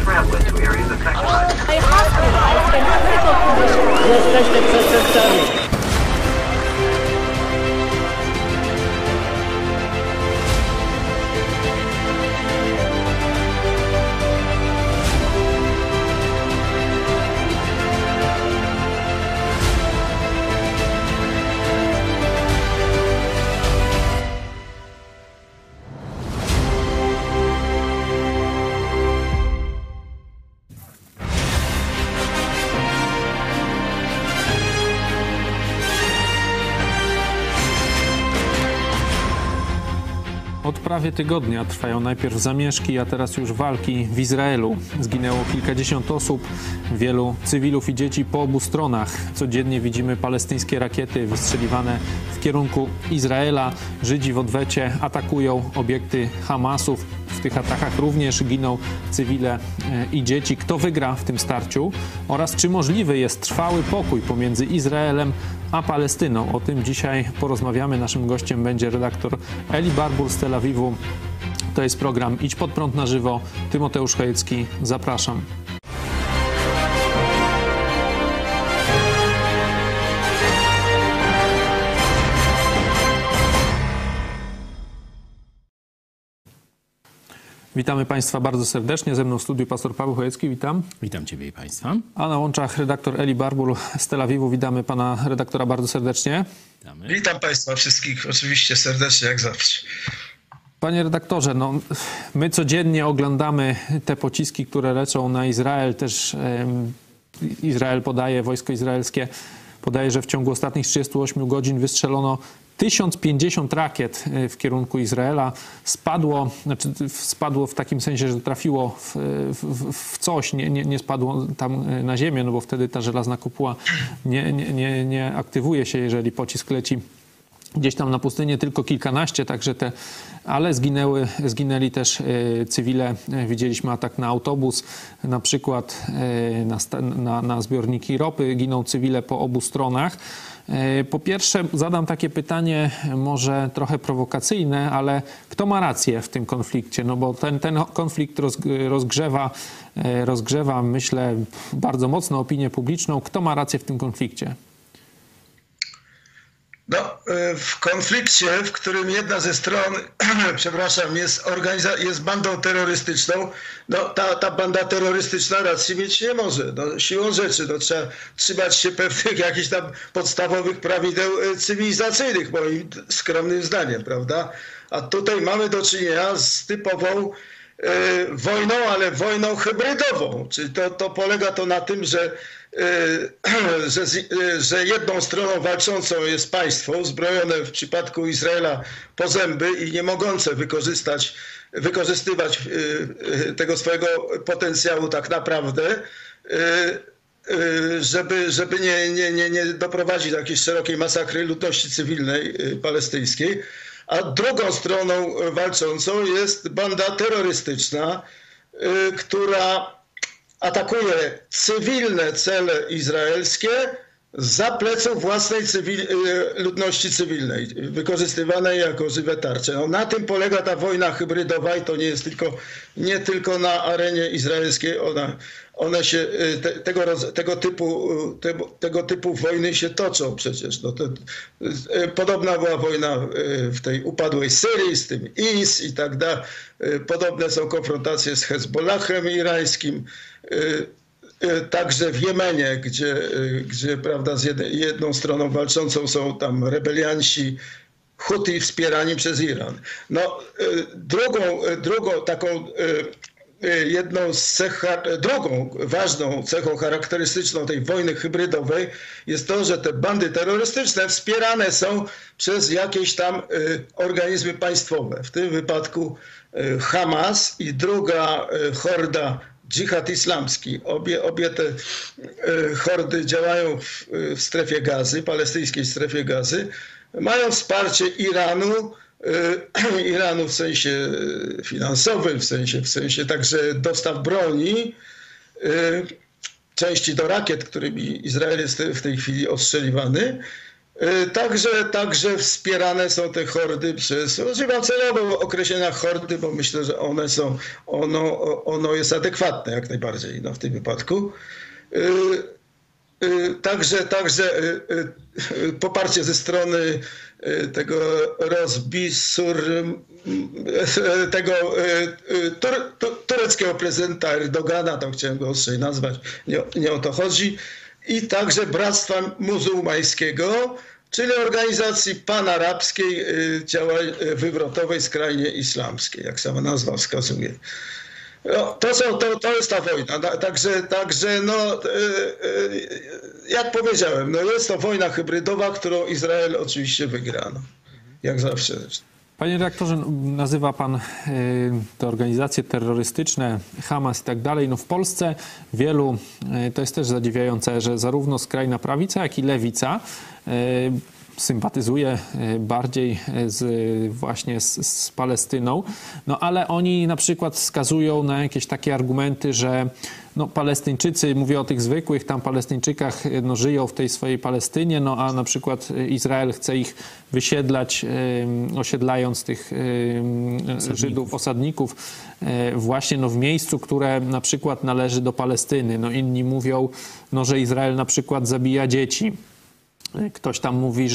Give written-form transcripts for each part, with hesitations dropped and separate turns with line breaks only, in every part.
Jesteśmy przestępcami.
Od prawie tygodnia trwają najpierw zamieszki, a teraz już walki w Izraelu. Zginęło kilkadziesiąt osób, wielu cywilów i dzieci po obu stronach. Codziennie widzimy palestyńskie rakiety wystrzeliwane w kierunku Izraela. Żydzi w odwecie atakują obiekty Hamasu. W tych atakach również giną cywile i dzieci. Kto wygra w tym starciu oraz czy możliwy jest trwały pokój pomiędzy Izraelem a Palestyną? O tym dzisiaj porozmawiamy. Naszym gościem będzie redaktor Eli Barbur z Tel Awiwu. To jest program Idź Pod Prąd na żywo. Tymoteusz Chojecki, zapraszam. Witamy Państwa bardzo serdecznie. Ze mną w studiu pastor Paweł Chojecki. Witam.
Witam Ciebie i Państwa.
A na łączach redaktor Eli Barbur z Tel Awiwu. Witamy Pana redaktora bardzo serdecznie.
Witamy.
Witam Państwa wszystkich oczywiście serdecznie jak zawsze.
Panie redaktorze, no, my codziennie oglądamy te pociski, które lecą na Izrael. Też Izrael podaje, wojsko izraelskie podaje, że w ciągu ostatnich 38 godzin wystrzelono 1050 rakiet w kierunku Izraela. Spadło w takim sensie, że trafiło w coś, nie spadło tam na ziemię, no bo wtedy ta żelazna kopuła nie aktywuje się, jeżeli pocisk leci gdzieś tam na pustynię, tylko kilkanaście, także ale zginęli też cywile. Widzieliśmy atak na autobus, na przykład na zbiorniki ropy. Giną cywile po obu stronach. Po pierwsze zadam takie pytanie, może trochę prowokacyjne, ale kto ma rację w tym konflikcie? No bo ten konflikt rozgrzewa, myślę, bardzo mocno opinię publiczną. Kto ma rację w tym konflikcie?
No, w konflikcie, w którym jedna ze stron, przepraszam, jest bandą terrorystyczną, no ta banda terrorystyczna racji mieć nie może. No, siłą rzeczy no, trzeba trzymać się pewnych jakichś tam podstawowych prawideł cywilizacyjnych, moim skromnym zdaniem, prawda? A tutaj mamy do czynienia z typową wojną, ale wojną hybrydową. Czyli to polega to na tym, że jedną stroną walczącą jest państwo uzbrojone w przypadku Izraela po zęby i nie mogące wykorzystywać tego swojego potencjału tak naprawdę, żeby nie doprowadzić do jakiejś szerokiej masakry ludności cywilnej palestyńskiej. A drugą stroną walczącą jest banda terrorystyczna, która atakuje cywilne cele izraelskie za pleców własnej ludności cywilnej, wykorzystywanej jako żywe tarcze. No, na tym polega ta wojna hybrydowa i to nie tylko na arenie izraelskiej. One się, tego typu wojny się toczą przecież. No podobna była wojna w tej upadłej Syrii z tym IS i tak dalej. Podobne są konfrontacje z Hezbollahem irańskim. Także w Jemenie, gdzie prawda, z jedną stroną walczącą są tam rebelianci Huti wspierani przez Iran. No, drugą taką drugą ważną cechą charakterystyczną tej wojny hybrydowej jest to, że te bandy terrorystyczne wspierane są przez jakieś tam organizmy państwowe. W tym wypadku Hamas i druga horda dżihad islamski. Obie te hordy działają w strefie Gazy, palestyńskiej strefie Gazy. Mają wsparcie Iranu w sensie finansowym, w sensie także dostaw broni, części do rakiet, którymi Izrael jest w tej chwili ostrzeliwany. Także wspierane są te hordy przez, używam celowo określenia hordy, bo myślę, że ono jest adekwatne jak najbardziej w tym wypadku. Także poparcie ze strony tego tureckiego prezydenta Erdogana, tam chciałem go ostrzej nazwać, nie o to chodzi, i także Bractwa Muzułmańskiego, czyli organizacji panarabskiej, wywrotowej, skrajnie islamskiej, jak sama nazwa wskazuje. No, to jest ta wojna. Także jak powiedziałem, jest to wojna hybrydowa, którą Izrael oczywiście wygra. Jak zawsze.
Panie redaktorze, nazywa pan te organizacje terrorystyczne, Hamas i tak dalej. W Polsce wielu, to jest też zadziwiające, że zarówno skrajna prawica, jak i lewica sympatyzuje bardziej właśnie z Palestyną, ale oni na przykład wskazują na jakieś takie argumenty, że Palestyńczycy, mówię o tych zwykłych tam Palestyńczykach, żyją w tej swojej Palestynie, a na przykład Izrael chce ich wysiedlać, osiedlając tych Żydów, osadników właśnie w miejscu, które na przykład należy do Palestyny. Inni mówią, że Izrael na przykład zabija dzieci. Ktoś tam mówi,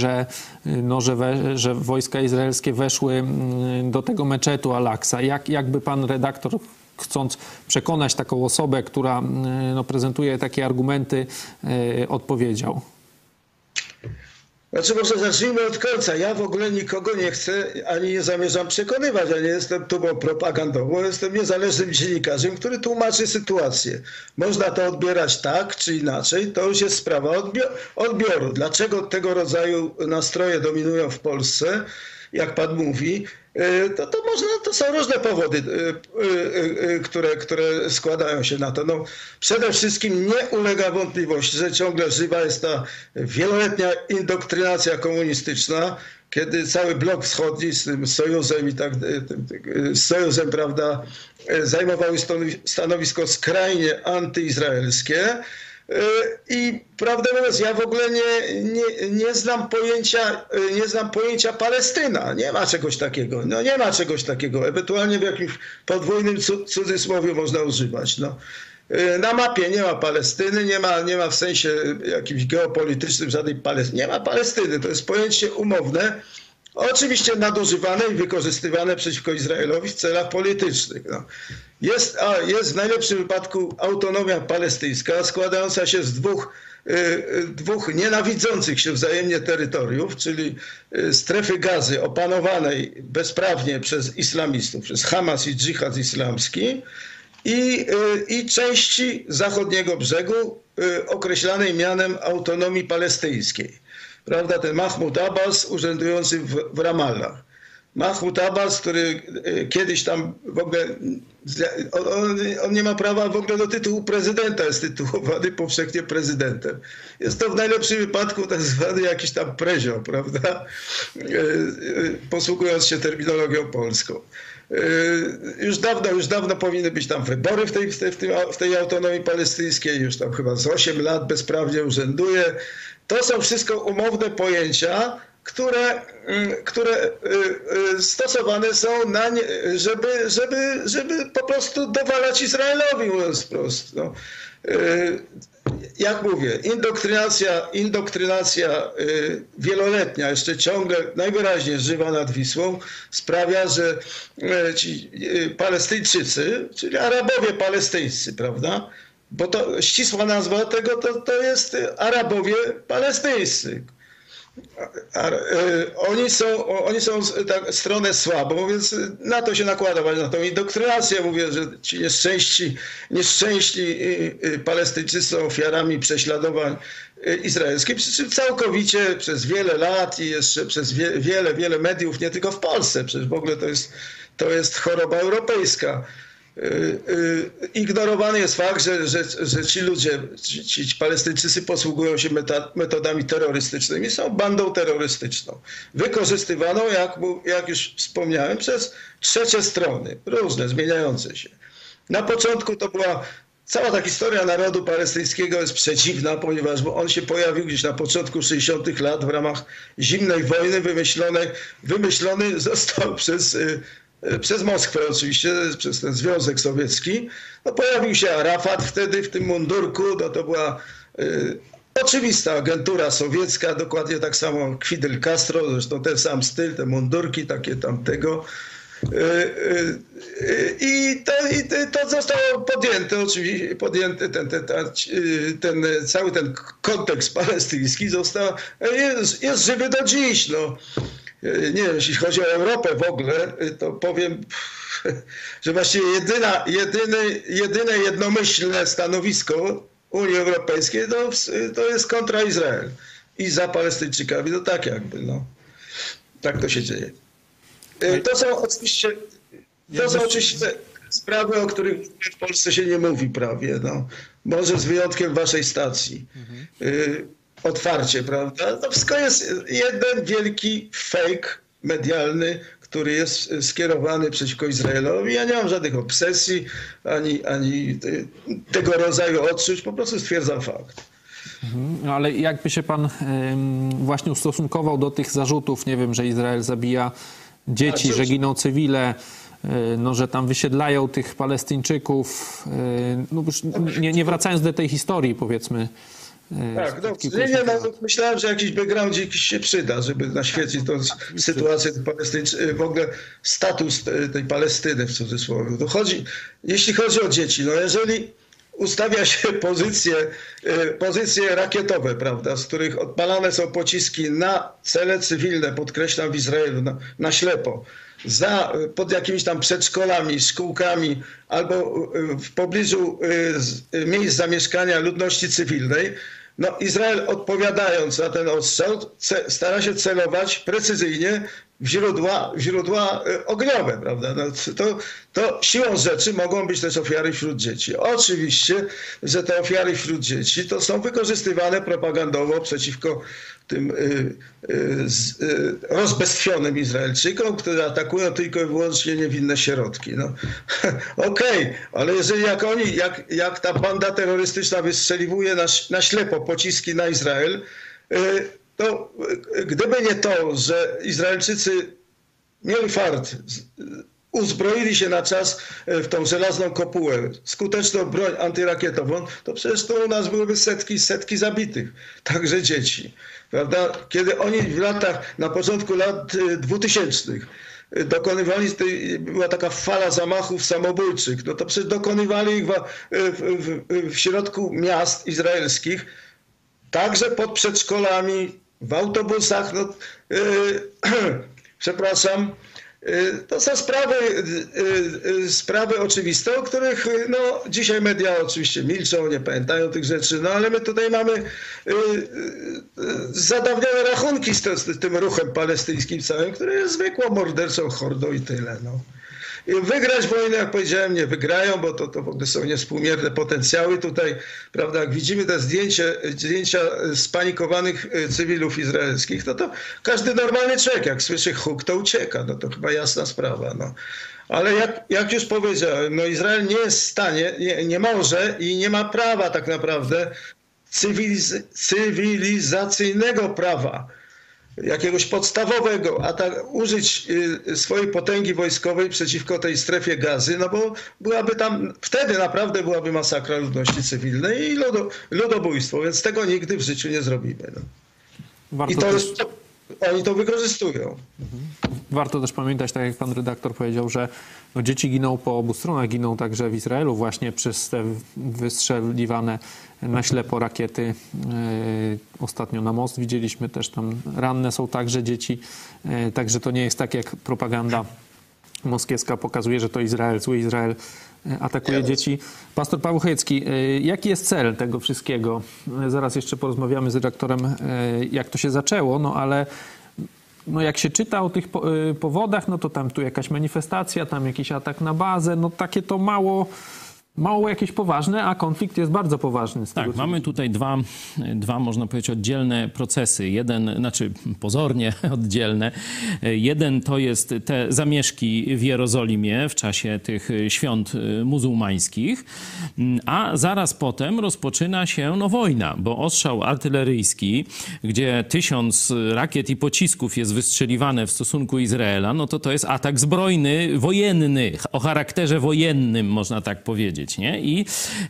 że wojska izraelskie weszły do tego meczetu Al-Aksa. Jakby pan redaktor, chcąc przekonać taką osobę, która prezentuje takie argumenty, odpowiedział?
Znaczy, może zacznijmy od końca. Ja w ogóle nikogo nie chcę, ani nie zamierzam przekonywać. Ja nie jestem tubą propagandową, jestem niezależnym dziennikarzem, który tłumaczy sytuację. Można to odbierać tak czy inaczej, to już jest sprawa odbioru. Dlaczego tego rodzaju nastroje dominują w Polsce, jak pan mówi, to są różne powody, które składają się na to. Przede wszystkim nie ulega wątpliwości, że ciągle żywa jest ta wieloletnia indoktrynacja komunistyczna, kiedy cały blok wschodni z tym Sojuzem, prawda, zajmowały stanowisko skrajnie antyizraelskie. I prawdę mówiąc, ja w ogóle nie znam pojęcia Palestyna. Nie ma czegoś takiego. Nie ma czegoś takiego. Ewentualnie w jakimś podwójnym cudzysłowie można używać. Na mapie nie ma Palestyny, nie ma w sensie jakimś geopolitycznym żadnej Palestyny. Nie ma Palestyny. To jest pojęcie umowne, oczywiście nadużywane i wykorzystywane przeciwko Izraelowi w celach politycznych. Jest w najlepszym wypadku autonomia palestyńska, składająca się z dwóch nienawidzących się wzajemnie terytoriów, czyli strefy Gazy opanowanej bezprawnie przez islamistów, przez Hamas i dżihad islamski, i części zachodniego brzegu określanej mianem autonomii palestyńskiej. Prawda, ten Mahmud Abbas urzędujący w Ramallah. Mahmud Abbas, który kiedyś tam w ogóle, on nie ma prawa w ogóle do tytułu prezydenta, jest tytułowany powszechnie prezydentem. Jest to w najlepszym wypadku tak zwany jakiś tam prezio, prawda, posługując się terminologią polską. Już dawno powinny być tam wybory w tej autonomii palestyńskiej, już tam chyba z 8 lat bezprawnie urzęduje. To są wszystko umowne pojęcia, które stosowane są żeby po prostu dowalać Izraelowi, mówiąc wprost. Jak mówię, indoktrynacja wieloletnia, jeszcze ciągle najwyraźniej żywa nad Wisłą, sprawia, że ci Palestyńczycy, czyli Arabowie palestyńscy, prawda? Bo to ścisła nazwa tego to jest Arabowie palestyńscy. Oni są tak stronę słabą, więc na to się nakłada, na tą indoktrynację. Mówię, że ci nieszczęśni Palestyńczycy są ofiarami prześladowań izraelskich, przy czym całkowicie przez wiele lat i jeszcze przez wiele mediów, nie tylko w Polsce, przecież w ogóle to jest choroba europejska. Ignorowany jest fakt, że ci ludzie, ci Palestyńczycy posługują się metodami terrorystycznymi, są bandą terrorystyczną, wykorzystywaną, jak już wspomniałem, przez trzecie strony, różne, zmieniające się. Na początku to była cała ta historia narodu palestyńskiego jest przedziwna, ponieważ on się pojawił gdzieś na początku 60. lat w ramach zimnej wojny, wymyślony został przez Moskwę oczywiście, przez ten Związek Sowiecki. No, pojawił się Arafat wtedy w tym mundurku, no, to była oczywista agentura sowiecka, dokładnie tak samo jak Fidel Castro, zresztą ten sam styl, te mundurki takie tamtego. I to zostało podjęte, oczywiście podjęty cały ten kontekst palestyński jest żywy do dziś. No. Nie wiem, jeśli chodzi o Europę w ogóle, to powiem, że właściwie jedyne jednomyślne stanowisko Unii Europejskiej to jest kontra Izrael i za Palestyńczykami. No tak jakby, no. Tak to się dzieje. To są oczywiście sprawy, o których w Polsce się nie mówi prawie. No. Może z wyjątkiem waszej stacji. Otwarcie, prawda? To wszystko jest jeden wielki fake medialny, który jest skierowany przeciwko Izraelowi. Ja nie mam żadnych obsesji, ani tego rodzaju odczuć, po prostu stwierdzam fakt.
No ale jakby się pan właśnie ustosunkował do tych zarzutów, nie wiem, że Izrael zabija dzieci, że giną cywile, no, że tam wysiedlają tych Palestyńczyków, no już nie wracając do tej historii, powiedzmy.
Tak, no, myślałem, że jakiś background się przyda, żeby naświetlić tą sytuację w ogóle status tej Palestyny w cudzysłowie. Jeśli chodzi o dzieci, no jeżeli ustawia się pozycje rakietowe, prawda, z których odpalane są pociski na cele cywilne, podkreślam w Izraelu, na ślepo, pod jakimiś tam przedszkolami, szkółkami albo w pobliżu miejsc zamieszkania ludności cywilnej, no Izrael odpowiadając na ten ostrzał stara się celować precyzyjnie w źródła ogniowe, prawda? No, to siłą rzeczy mogą być też ofiary wśród dzieci. Oczywiście, że te ofiary wśród dzieci to są wykorzystywane propagandowo przeciwko tym rozbestwionym Izraelczykom, którzy atakują tylko i wyłącznie niewinne środki. No. Okej, ale jeżeli jak ta banda terrorystyczna wystrzeliwuje na ślepo pociski na Izrael, to gdyby nie to, że Izraelczycy mieli fart, uzbroili się na czas w tą żelazną kopułę, skuteczną broń antyrakietową, to przecież to u nas byłyby setki zabitych, także dzieci. Prawda? Kiedy oni na początku lat 2000 dokonywali, była taka fala zamachów samobójczych, no to przecież dokonywali ich w środku miast izraelskich, także pod przedszkolami, w autobusach, no, przepraszam, to są sprawy oczywiste, o których no, dzisiaj media oczywiście milczą, nie pamiętają tych rzeczy, no ale my tutaj mamy zadawnione rachunki z tym ruchem palestyńskim całym, który jest zwykłą morderczą hordą i tyle. No. I wygrać wojnę, jak powiedziałem, nie wygrają, bo to w ogóle są niewspółmierne potencjały tutaj, prawda, jak widzimy te zdjęcia spanikowanych cywilów izraelskich, to każdy normalny człowiek, jak słyszy huk, to ucieka, no to chyba jasna sprawa, no. Ale jak już powiedziałem, no Izrael nie jest w stanie, nie może i nie ma prawa tak naprawdę cywilizacyjnego prawa, jakiegoś podstawowego, użyć swojej potęgi wojskowej przeciwko tej strefie Gazy, no bo wtedy naprawdę byłaby masakra ludności cywilnej i ludobójstwo, więc tego nigdy w życiu nie zrobimy. No. Oni to wykorzystują.
Warto też pamiętać, tak jak pan redaktor powiedział, że no, dzieci giną po obu stronach, giną także w Izraelu właśnie przez te wystrzeliwane na ślepo rakiety. Ostatnio na most widzieliśmy też tam ranne są także dzieci. Także to nie jest tak, jak propaganda moskiewska pokazuje, że to Izrael, zły Izrael atakuje dzieci. Pastor Paweł Chojecki, jaki jest cel tego wszystkiego? Zaraz jeszcze porozmawiamy z redaktorem, jak to się zaczęło, no ale no jak się czyta o tych powodach, no to tam tu jakaś manifestacja, tam jakiś atak na bazę, no takie to mało Mało jakieś poważne, a konflikt jest bardzo poważny.
Tak, mamy tutaj dwa, można powiedzieć, oddzielne procesy. Jeden, znaczy pozornie oddzielne. Jeden to jest te zamieszki w Jerozolimie w czasie tych świąt muzułmańskich, a zaraz potem rozpoczyna się wojna, bo ostrzał artyleryjski, gdzie 1000 rakiet i pocisków jest wystrzeliwane w stosunku Izraela, no to jest atak zbrojny, wojenny, o charakterze wojennym, można tak powiedzieć. Nie? I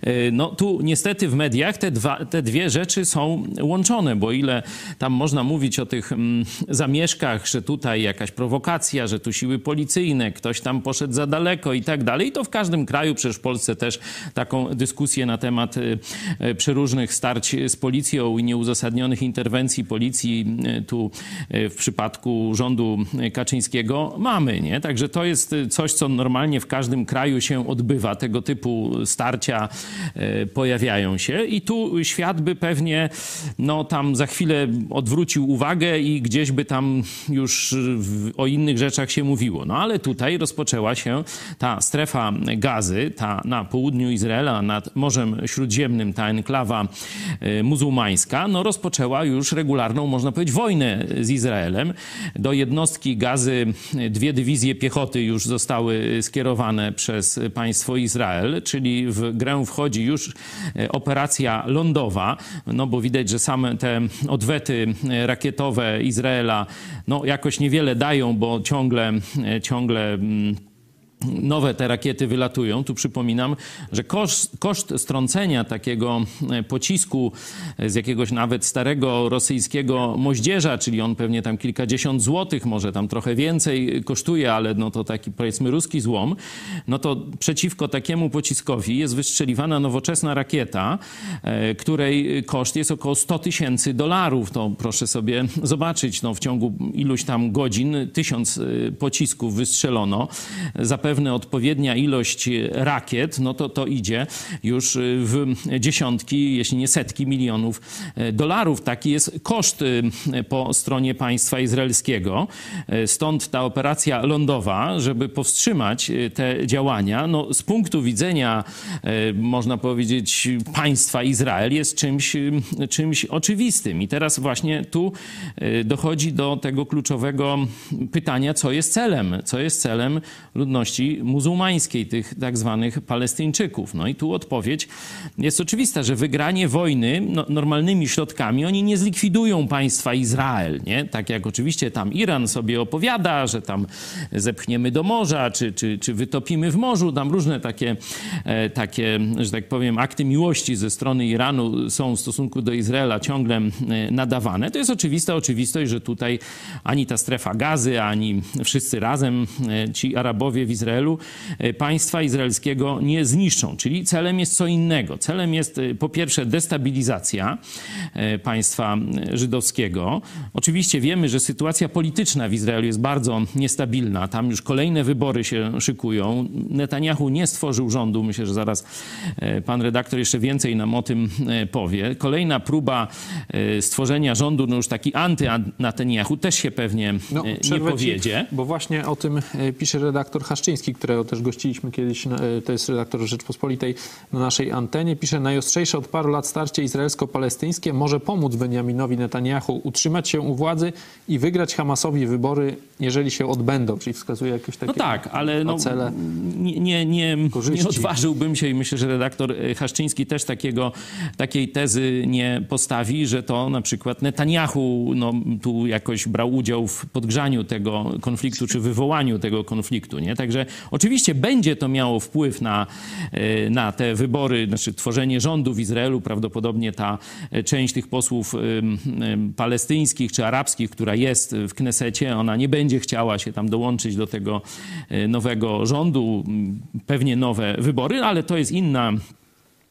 tu niestety w mediach te dwie rzeczy są łączone, bo ile tam można mówić o tych zamieszkach, że tutaj jakaś prowokacja, że tu siły policyjne, ktoś tam poszedł za daleko i tak dalej, to w każdym kraju, przecież w Polsce też taką dyskusję na temat przeróżnych starć z policją i nieuzasadnionych interwencji policji tu w przypadku rządu Kaczyńskiego mamy, nie? Także to jest coś, co normalnie w każdym kraju się odbywa, tego typu starcia pojawiają się i tu świat by pewnie tam za chwilę odwrócił uwagę i gdzieś by tam już o innych rzeczach się mówiło. No ale tutaj rozpoczęła się ta strefa Gazy, ta na południu Izraela, nad Morzem Śródziemnym, ta enklawa muzułmańska, rozpoczęła już regularną, można powiedzieć, wojnę z Izraelem. Do jednostki Gazy 2 dywizje piechoty już zostały skierowane przez państwo Izrael, czyli w grę wchodzi już operacja lądowa, bo widać, że same te odwety rakietowe Izraela jakoś niewiele dają, bo ciągle nowe te rakiety wylatują. Tu przypominam, że koszt strącenia takiego pocisku z jakiegoś nawet starego rosyjskiego moździerza, czyli on pewnie tam kilkadziesiąt złotych, może tam trochę więcej kosztuje, ale to taki powiedzmy ruski złom, to przeciwko takiemu pociskowi jest wystrzeliwana nowoczesna rakieta, której koszt jest około $100,000. To proszę sobie zobaczyć, w ciągu iluś tam godzin 1000 pocisków wystrzelono. Zapewne odpowiednia ilość rakiet, to idzie już w dziesiątki, jeśli nie setki milionów dolarów. Taki jest koszt po stronie państwa izraelskiego. Stąd ta operacja lądowa, żeby powstrzymać te działania, z punktu widzenia, można powiedzieć, państwa Izrael jest czymś oczywistym. I teraz właśnie tu dochodzi do tego kluczowego pytania, co jest celem ludności muzułmańskiej, tych tak zwanych Palestyńczyków. I tu odpowiedź jest oczywista, że wygranie wojny normalnymi środkami, oni nie zlikwidują państwa Izrael, nie? Tak jak oczywiście tam Iran sobie opowiada, że tam zepchniemy do morza, czy wytopimy w morzu, tam różne takie, że tak powiem, akty miłości ze strony Iranu są w stosunku do Izraela ciągle nadawane. To jest oczywista oczywistość, że tutaj ani ta strefa Gazy, ani wszyscy razem, ci Arabowie w Izraelu, państwa izraelskiego nie zniszczą. Czyli celem jest co innego. Celem jest po pierwsze destabilizacja państwa żydowskiego. Oczywiście wiemy, że sytuacja polityczna w Izraelu jest bardzo niestabilna. Tam już kolejne wybory się szykują. Netanyahu nie stworzył rządu. Myślę, że zaraz pan redaktor jeszcze więcej nam o tym powie. Kolejna próba stworzenia rządu, już taki anty-Netanyahu, też się pewnie nie powiedzie.
Bo właśnie o tym pisze redaktor Haszczyński, którego też gościliśmy kiedyś, to jest redaktor Rzeczpospolitej na naszej antenie, pisze: najostrzejsze od paru lat starcie izraelsko-palestyńskie może pomóc Benjaminowi Netanyahu utrzymać się u władzy i wygrać Hamasowi wybory, jeżeli się odbędą, czyli wskazuje jakieś takie
ale
cele,
nie odważyłbym się i myślę, że redaktor Haszczyński też takiej tezy nie postawi, że to na przykład Netanyahu tu jakoś brał udział w podgrzaniu tego konfliktu, czy wywołaniu tego konfliktu, nie? Także oczywiście będzie to miało wpływ na te wybory, znaczy tworzenie rządu w Izraelu. Prawdopodobnie ta część tych posłów palestyńskich czy arabskich, która jest w Knesecie, ona nie będzie chciała się tam dołączyć do tego nowego rządu. Pewnie nowe wybory, ale to jest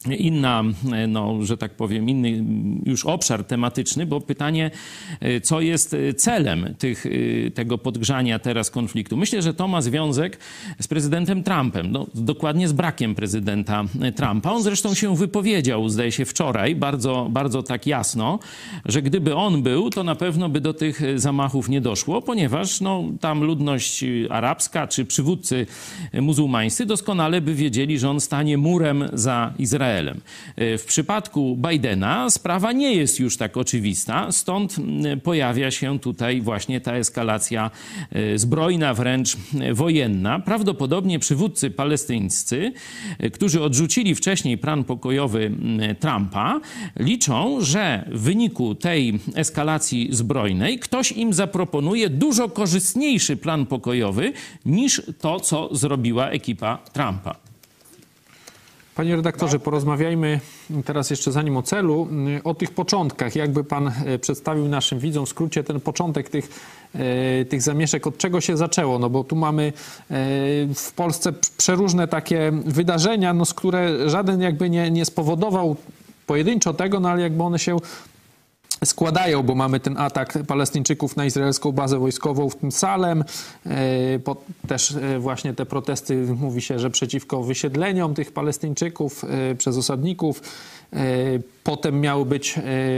inna, no, że tak powiem, inny już obszar tematyczny, bo pytanie, co jest celem tego podgrzania teraz konfliktu. Myślę, że to ma związek z prezydentem Trumpem, no, dokładnie z brakiem prezydenta Trumpa. On zresztą się wypowiedział, zdaje się wczoraj, bardzo, bardzo tak jasno, że gdyby on był, to na pewno by do tych zamachów nie doszło, ponieważ no, tam ludność arabska czy przywódcy muzułmańscy doskonale by wiedzieli, że on stanie murem za Izraelem. W przypadku Bidena sprawa nie jest już tak oczywista, stąd pojawia się tutaj właśnie ta eskalacja zbrojna, wręcz wojenna. Prawdopodobnie przywódcy palestyńscy, którzy odrzucili wcześniej plan pokojowy Trumpa, liczą, że w wyniku tej eskalacji zbrojnej ktoś im zaproponuje dużo korzystniejszy plan pokojowy niż to, co zrobiła ekipa Trumpa.
Panie redaktorze, porozmawiajmy teraz jeszcze zanim o celu, o tych początkach. Jakby pan przedstawił naszym widzom w skrócie ten początek tych zamieszek, od czego się zaczęło? No bo tu mamy w Polsce przeróżne takie wydarzenia, no, z które żaden jakby nie spowodował pojedynczo tego, no ale jakby one się składają, bo mamy ten atak Palestyńczyków na izraelską bazę wojskową w tym Salem, też właśnie te protesty, mówi się, że przeciwko wysiedleniom tych Palestyńczyków przez osadników. Potem miały być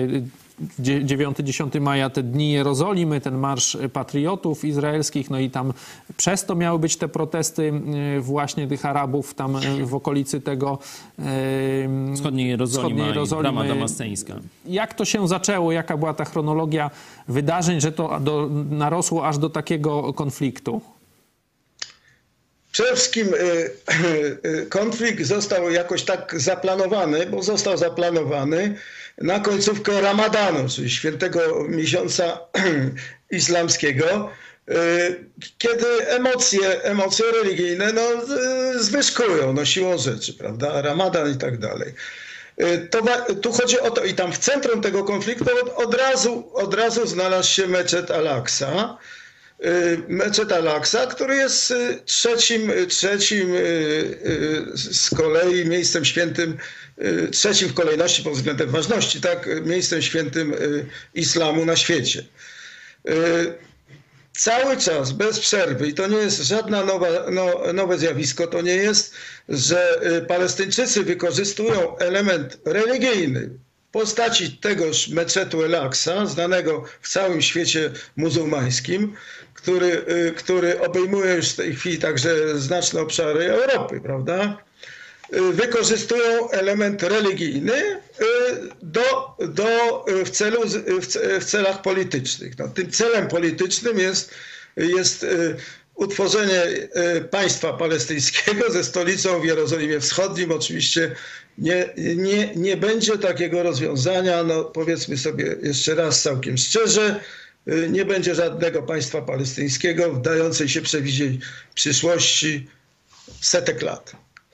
9-10 maja te Dni Jerozolimy, ten Marsz Patriotów Izraelskich, no i tam przez to miały być te protesty właśnie tych Arabów tam w okolicy tego
Wschodniej Jerozolimy i Brama Damasceńska.
Jak to się zaczęło? Jaka była ta chronologia wydarzeń, że to narosło aż do takiego konfliktu?
Przede wszystkim konflikt został jakoś tak zaplanowany, bo został zaplanowany na końcówkę Ramadanu, czyli świętego miesiąca islamskiego, kiedy emocje religijne no, zwyżkują no, siłą rzeczy, prawda? Ramadan i tak dalej. Tu chodzi o to, i tam w centrum tego konfliktu od razu znalazł się meczet Al-Aqsa. Meczet Al-Aqsa, który jest trzecim z kolei miejscem świętym, trzecim w kolejności pod względem ważności, tak, miejscem świętym islamu na świecie. Cały czas, bez przerwy, i to nie jest żadne nowe zjawisko, to nie jest, że Palestyńczycy wykorzystują element religijny w postaci tegoż meczetu Al-Aqsa, znanego w całym świecie muzułmańskim, który obejmuje już w tej chwili także znaczne obszary Europy, prawda? Wykorzystują element religijny w celach politycznych. No, tym celem politycznym jest utworzenie państwa palestyńskiego ze stolicą w Jerozolimie Wschodnim. Oczywiście nie będzie takiego rozwiązania, no powiedzmy sobie jeszcze raz całkiem szczerze, nie będzie żadnego państwa palestyńskiego w dającej się przewidzieć przyszłości setek lat.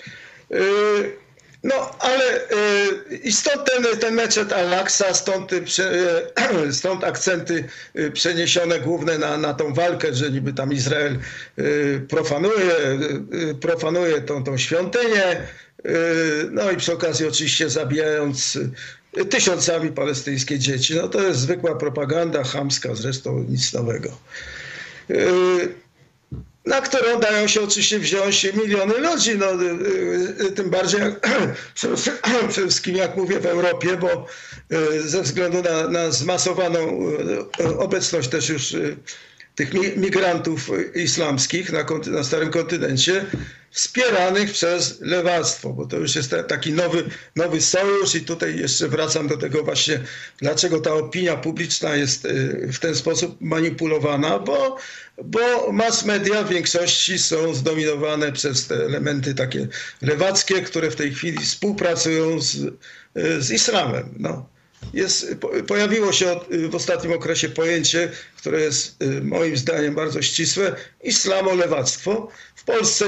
No, ale i stąd ten meczet Al-Aqsa, stąd akcenty przeniesione główne na tą walkę, że niby tam Izrael profanuje tą świątynię, no i przy okazji oczywiście zabijając tysiącami palestyńskie dzieci. No to jest zwykła propaganda, chamska, zresztą nic nowego. Na którą dają się oczywiście wziąć miliony ludzi, no, tym bardziej przede wszystkim, jak mówię, w Europie, bo ze względu na zmasowaną obecność też już tych migrantów islamskich na starym kontynencie, wspieranych przez lewactwo, bo to już jest taki nowy sojusz i tutaj jeszcze wracam do tego właśnie, dlaczego ta opinia publiczna jest w ten sposób manipulowana, bo mass media w większości są zdominowane przez te elementy takie lewackie, które w tej chwili współpracują z islamem. No. Pojawiło się w ostatnim okresie pojęcie, które jest moim zdaniem bardzo ścisłe, islamolewactwo. W Polsce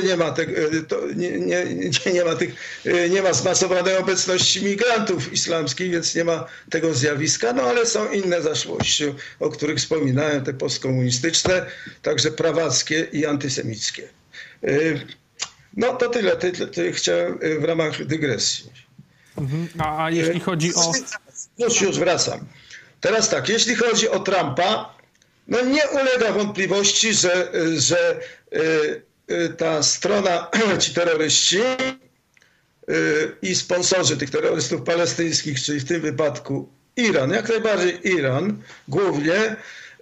nie ma zmasowanej obecności migrantów islamskich, więc nie ma tego zjawiska, no ale są inne zaszłości, o których wspominałem, te postkomunistyczne, także prawackie i antysemickie. No to tyle chciałem w ramach dygresji.
A jeśli chodzi o...
Już wracam. Teraz tak, jeśli chodzi o Trumpa, no nie ulega wątpliwości, że ta strona, ci terroryści i sponsorzy tych terrorystów palestyńskich, czyli w tym wypadku Iran, jak najbardziej Iran głównie,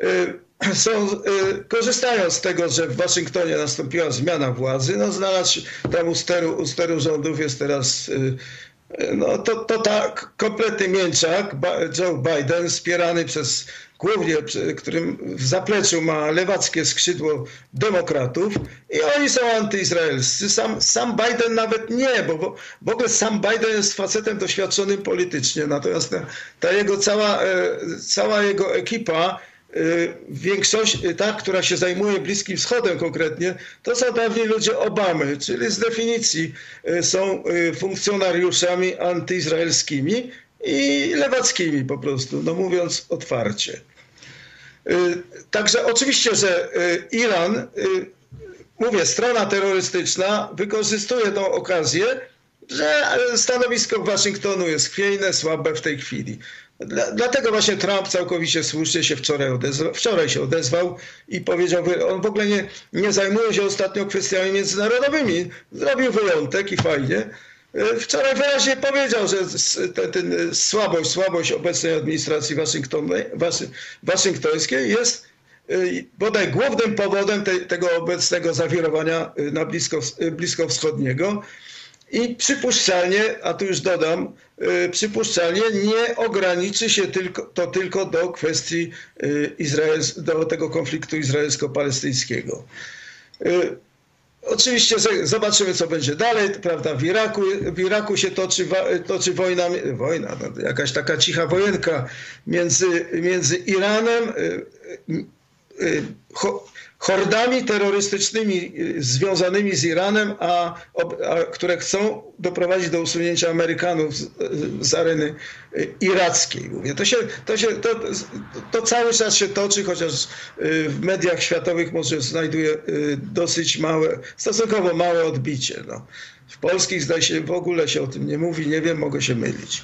korzystają z tego, że w Waszyngtonie nastąpiła zmiana władzy. No, znalazł się tam u steru rządów jest teraz no, to tak kompletny mięczak, Joe Biden, wspierany przez głównie, którym w zapleczu ma lewackie skrzydło demokratów i oni są antyizraelscy. Sam Biden nawet nie, bo w ogóle sam Biden jest facetem doświadczonym politycznie, natomiast ta jego cała jego ekipa, większość, ta, która się zajmuje Bliskim Wschodem konkretnie, to są dawni ludzie Obamy, czyli z definicji są funkcjonariuszami antyizraelskimi i lewackimi po prostu, no mówiąc otwarcie. Także oczywiście, że Iran, mówię, strona terrorystyczna wykorzystuje tą okazję, że stanowisko Waszyngtonu jest chwiejne, słabe w tej chwili. Dlatego właśnie Trump całkowicie słusznie się wczoraj się odezwał i powiedział, on w ogóle nie zajmuje się ostatnio kwestiami międzynarodowymi. Zrobił wyjątek i fajnie. Wczoraj wyraźnie powiedział, że słabość obecnej administracji waszyngtońskiej jest bodaj głównym powodem tego obecnego zawirowania na bliskowschodniego. I przypuszczalnie, a tu już dodam, przypuszczalnie nie ograniczy się tylko do kwestii do tego konfliktu izraelsko-palestyńskiego. Oczywiście zobaczymy, co będzie dalej, prawda? W Iraku się toczy wojna, no, jakaś taka cicha wojenka między Iranem, hordami terrorystycznymi związanymi z Iranem, które chcą doprowadzić do usunięcia Amerykanów z areny irackiej. Mówię. To cały czas się toczy, chociaż w mediach światowych może znajduje dosyć stosunkowo małe odbicie. No. W polskich zdaje się w ogóle się o tym nie mówi, nie wiem, mogę się mylić.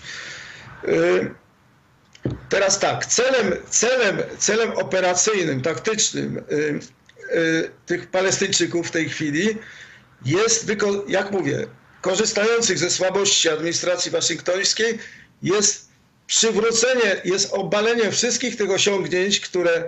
Teraz tak, celem operacyjnym, taktycznym tych Palestyńczyków w tej chwili jest, jak mówię, korzystających ze słabości administracji waszyngtońskiej, jest jest obalenie wszystkich tych osiągnięć,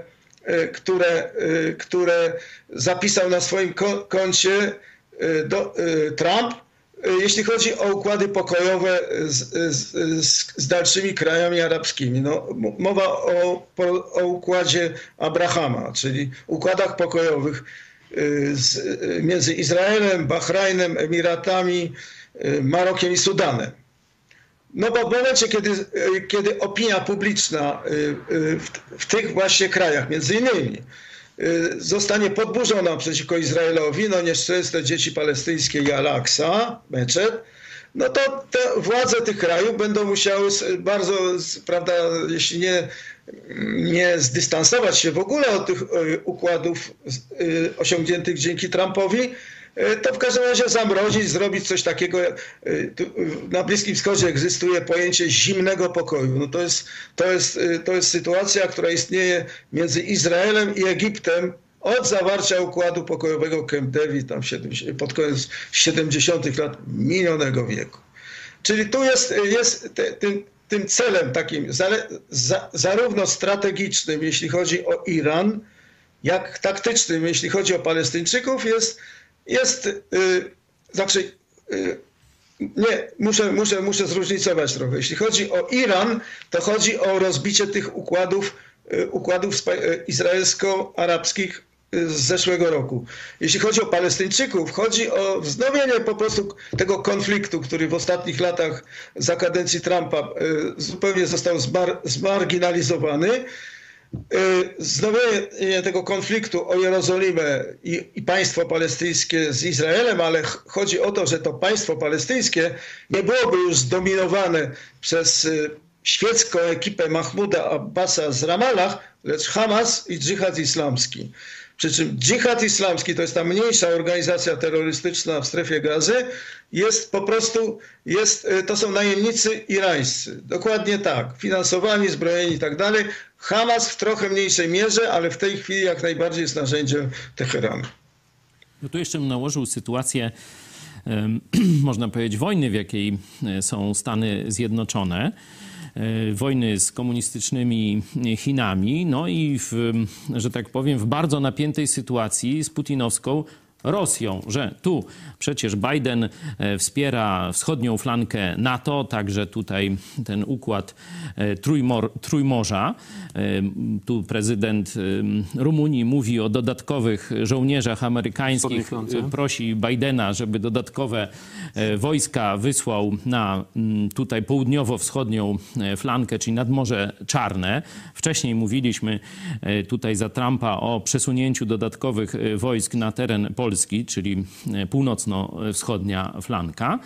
które zapisał na swoim koncie Trump, jeśli chodzi o układy pokojowe z dalszymi krajami arabskimi. No, mowa o układzie Abrahama, czyli układach pokojowych między Izraelem, Bahrajnem, Emiratami, Marokiem i Sudanem. No bo w momencie, kiedy opinia publiczna w tych właśnie krajach, między innymi, zostanie podburzona przeciwko Izraelowi, no nieszczęsne dzieci palestyńskie i Al-Aqsa, meczet, no to te władze tych krajów będą musiały bardzo, prawda, jeśli nie zdystansować się w ogóle od tych układów osiągniętych dzięki Trumpowi, to w każdym razie zamrozić, zrobić coś takiego. Na Bliskim Wschodzie egzystuje pojęcie zimnego pokoju. No to jest sytuacja, która istnieje między Izraelem i Egiptem od zawarcia układu pokojowego Camp David tam pod koniec 70. lat minionego wieku. Czyli tu jest tym celem takim zarówno strategicznym, jeśli chodzi o Iran, jak taktycznym, jeśli chodzi o Palestyńczyków, muszę zróżnicować trochę. Jeśli chodzi o Iran, to chodzi o rozbicie tych układów izraelsko-arabskich z zeszłego roku. Jeśli chodzi o Palestyńczyków, chodzi o wznowienie po prostu tego konfliktu, który w ostatnich latach za kadencji Trumpa zupełnie został zmarginalizowany. Wznowienie tego konfliktu o Jerozolimę i państwo palestyńskie z Izraelem, ale chodzi o to, że to państwo palestyńskie nie byłoby już zdominowane przez świecką ekipę Mahmuda Abbasa z Ramallah, lecz Hamas i dżihad islamski. Przy czym dżihad islamski, to jest ta mniejsza organizacja terrorystyczna w strefie Gazy, jest po prostu, to są najemnicy irańscy. Dokładnie tak. Finansowani, zbrojeni i tak dalej. Hamas w trochę mniejszej mierze, ale w tej chwili jak najbardziej jest narzędziem Teheranu.
No tu jeszcze bym nałożył sytuację, można powiedzieć, wojny, w jakiej są Stany Zjednoczone. Wojny z komunistycznymi Chinami, no i że tak powiem, w bardzo napiętej sytuacji z putinowską Rosją, że tu przecież Biden wspiera wschodnią flankę NATO, także tutaj ten układ Trójmorza. Tu prezydent Rumunii mówi o dodatkowych żołnierzach amerykańskich, prosi Bidena, żeby dodatkowe wojska wysłał na tutaj południowo-wschodnią flankę, czyli nad Morze Czarne. Wcześniej mówiliśmy tutaj za Trumpa o przesunięciu dodatkowych wojsk na teren Polski, czyli północno-wschodnia flanka.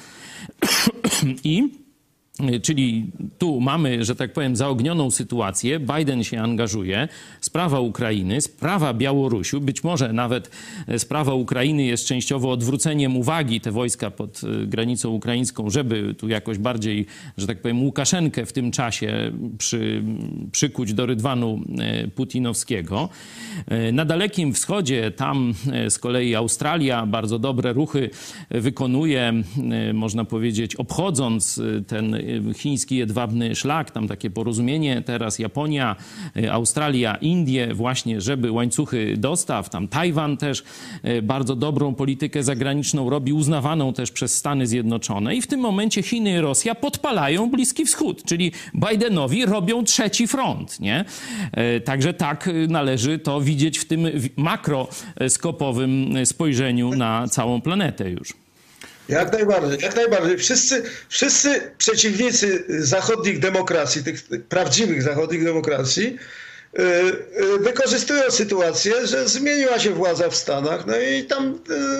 Czyli tu mamy, że tak powiem, zaognioną sytuację. Biden się angażuje. Sprawa Ukrainy, sprawa Białorusi, być może nawet sprawa Ukrainy jest częściowo odwróceniem uwagi, te wojska pod granicą ukraińską, żeby tu jakoś bardziej, że tak powiem, Łukaszenkę w tym czasie przykuć do rydwanu putinowskiego. Na Dalekim Wschodzie, tam z kolei Australia bardzo dobre ruchy wykonuje, można powiedzieć, obchodząc ten chiński jedwabny szlak, tam takie porozumienie, teraz Japonia, Australia, Indie właśnie, żeby łańcuchy dostaw, tam Tajwan też bardzo dobrą politykę zagraniczną robi, uznawaną też przez Stany Zjednoczone i w tym momencie Chiny i Rosja podpalają Bliski Wschód, czyli Bidenowi robią trzeci front, nie? Także tak należy to widzieć w tym makroskopowym spojrzeniu na całą planetę już.
Jak najbardziej, jak najbardziej. Wszyscy przeciwnicy zachodnich demokracji, tych prawdziwych zachodnich demokracji, wykorzystują sytuację, że zmieniła się władza w Stanach, no i tam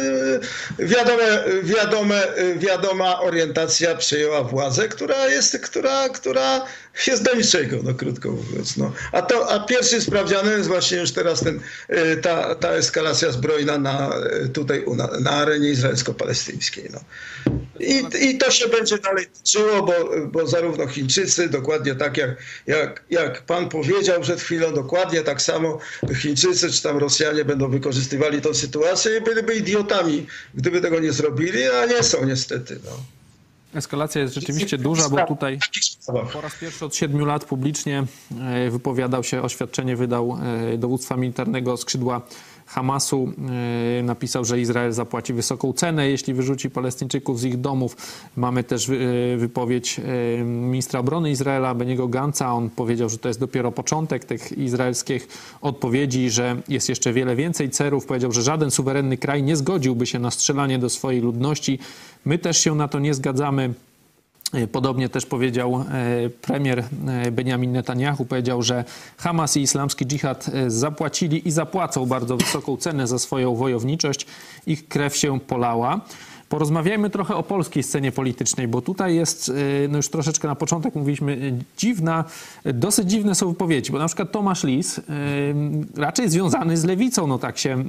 wiadoma orientacja przejęła władzę, która jest do niczego, no krótko mówiąc. No. A pierwszym sprawdzianem jest właśnie już teraz ta eskalacja zbrojna na arenie izraelsko-palestyńskiej. No. I to się będzie dalej toczyło, bo zarówno Chińczycy, dokładnie tak jak pan powiedział przed chwilą, dokładnie tak samo Chińczycy czy tam Rosjanie będą wykorzystywali tę sytuację i byliby idiotami, gdyby tego nie zrobili, a nie są niestety. No.
Eskalacja jest rzeczywiście duża, bo tutaj po raz pierwszy od 7 lat publicznie wypowiadał się, oświadczenie wydał dowództwa militarnego skrzydła Hamasu. Napisał, że Izrael zapłaci wysoką cenę, jeśli wyrzuci Palestyńczyków z ich domów. Mamy też wypowiedź ministra obrony Izraela, Beniego Gantza. On powiedział, że to jest dopiero początek tych izraelskich odpowiedzi, że jest jeszcze wiele więcej celów. Powiedział, że żaden suwerenny kraj nie zgodziłby się na strzelanie do swojej ludności. My też się na to nie zgadzamy. Podobnie też powiedział premier Benjamin Netanyahu, powiedział, że Hamas i islamski dżihad zapłacili i zapłacą bardzo wysoką cenę za swoją wojowniczość. Ich krew się polała. Porozmawiajmy trochę o polskiej scenie politycznej, bo tutaj jest, no już troszeczkę na początek mówiliśmy, dosyć dziwne są wypowiedzi, bo na przykład Tomasz Lis, raczej związany z lewicą, no tak się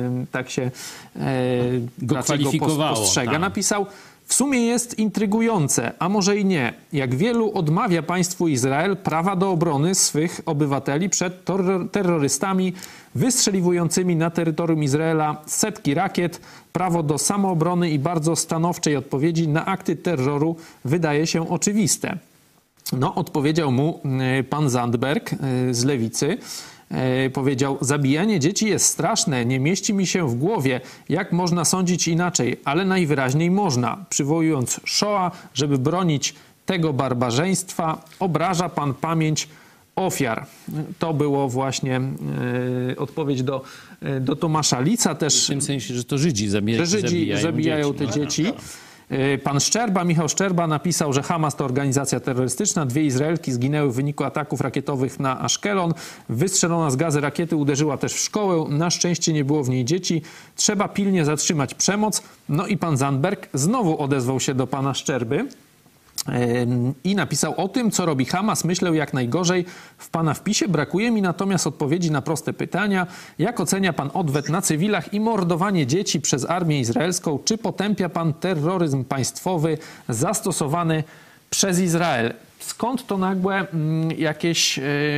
go kwalifikowało,
postrzega,
tak.
Napisał: w sumie jest intrygujące, a może i nie, jak wielu odmawia państwu Izrael prawa do obrony swych obywateli przed terrorystami wystrzeliwującymi na terytorium Izraela setki rakiet. Prawo do samoobrony i bardzo stanowczej odpowiedzi na akty terroru wydaje się oczywiste. No, odpowiedział mu pan Zandberg z Lewicy. Powiedział: zabijanie dzieci jest straszne, nie mieści mi się w głowie, jak można sądzić inaczej, ale najwyraźniej można. Przywołując Shoah, żeby bronić tego barbarzyństwa, obraża pan pamięć ofiar. To było właśnie odpowiedź do Tomasza Lica. Też
w tym sensie, że to Żydzi zabijają
te dzieci.
No.
Pan Michał Szczerba napisał, że Hamas to organizacja terrorystyczna. 2 Izraelki zginęły w wyniku ataków rakietowych na Aszkelon. Wystrzelona z Gazy rakiety uderzyła też w szkołę. Na szczęście nie było w niej dzieci. Trzeba pilnie zatrzymać przemoc. No i pan Zandberg znowu odezwał się do pana Szczerby I napisał: o tym, co robi Hamas, myślę jak najgorzej w pana wpisie. Brakuje mi natomiast odpowiedzi na proste pytania. Jak ocenia pan odwet na cywilach i mordowanie dzieci przez armię izraelską? Czy potępia pan terroryzm państwowy zastosowany przez Izrael? Skąd to nagłe jakieś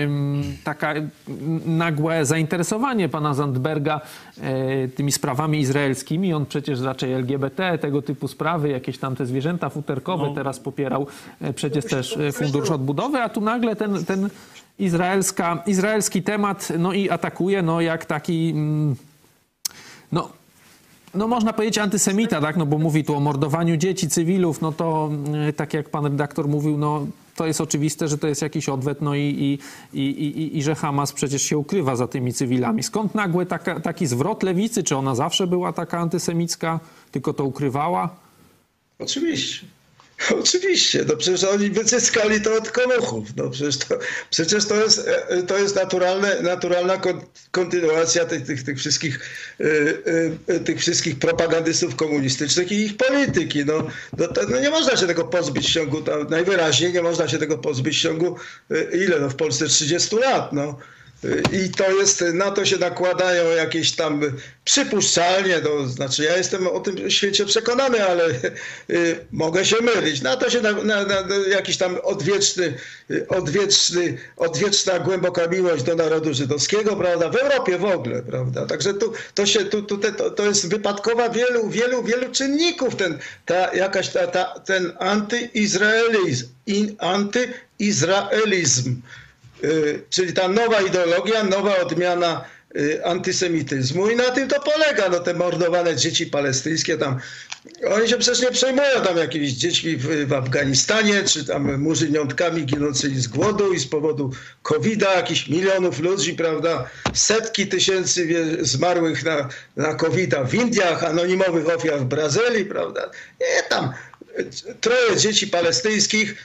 nagłe zainteresowanie pana Zandberga tymi sprawami izraelskimi? On przecież raczej LGBT, tego typu sprawy, jakieś tam te zwierzęta futerkowe teraz popierał przecież też Fundusz Odbudowy, a tu nagle ten izraelski temat i atakuje jak taki no można powiedzieć antysemita, tak? No bo mówi tu o mordowaniu dzieci, cywilów, no to tak jak pan redaktor mówił, no to jest oczywiste, że to jest jakiś odwet, no i że Hamas przecież się ukrywa za tymi cywilami. Skąd nagły taki zwrot lewicy? Czy ona zawsze była taka antysemicka, tylko to ukrywała?
Oczywiście. Oczywiście, no przecież oni wycyskali to od komuchów. No przecież to jest naturalna kontynuacja tych wszystkich propagandystów komunistycznych i ich polityki. No nie można się tego pozbyć w ciągu, najwyraźniej nie można się tego pozbyć w ciągu w Polsce 30 lat. No. I to jest, na to się nakładają jakieś tam przypuszczalnie, to znaczy ja jestem o tym świecie przekonany, ale mogę się mylić. Na to się jakiś tam odwieczna głęboka miłość do narodu żydowskiego, prawda, w Europie w ogóle, prawda. Także to jest wypadkowa wielu czynników, ten antyizraelizm. Czyli ta nowa ideologia, nowa odmiana antysemityzmu i na tym to polega. No te mordowane dzieci palestyńskie tam, oni się przecież nie przejmują tam jakimiś dziećmi w Afganistanie, czy tam murzyniątkami ginącymi z głodu i z powodu COVID-a, jakichś milionów ludzi, prawda, setki tysięcy zmarłych na COVID-a w Indiach, anonimowych ofiar w Brazylii, prawda. Nie, tam 3 dzieci palestyńskich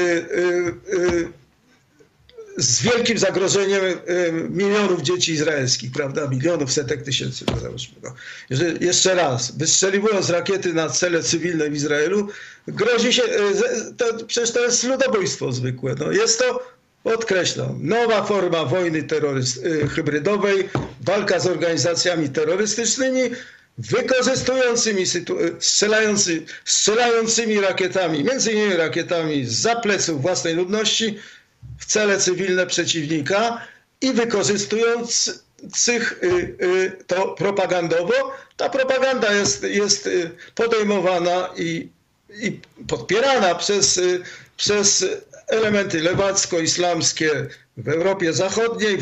z wielkim zagrożeniem milionów dzieci izraelskich, prawda? Milionów, setek tysięcy. Jeszcze raz, wystrzeliwując rakiety na cele cywilne w Izraelu, grozi się, przecież to jest ludobójstwo zwykłe. No, jest to, podkreślam, nowa forma wojny hybrydowej, walka z organizacjami terrorystycznymi, wykorzystującymi, strzelającymi rakietami, między innymi rakietami zza pleców własnej ludności, w cele cywilne przeciwnika i wykorzystujących to propagandowo. Ta propaganda jest podejmowana i podpierana przez elementy lewacko-islamskie w Europie Zachodniej,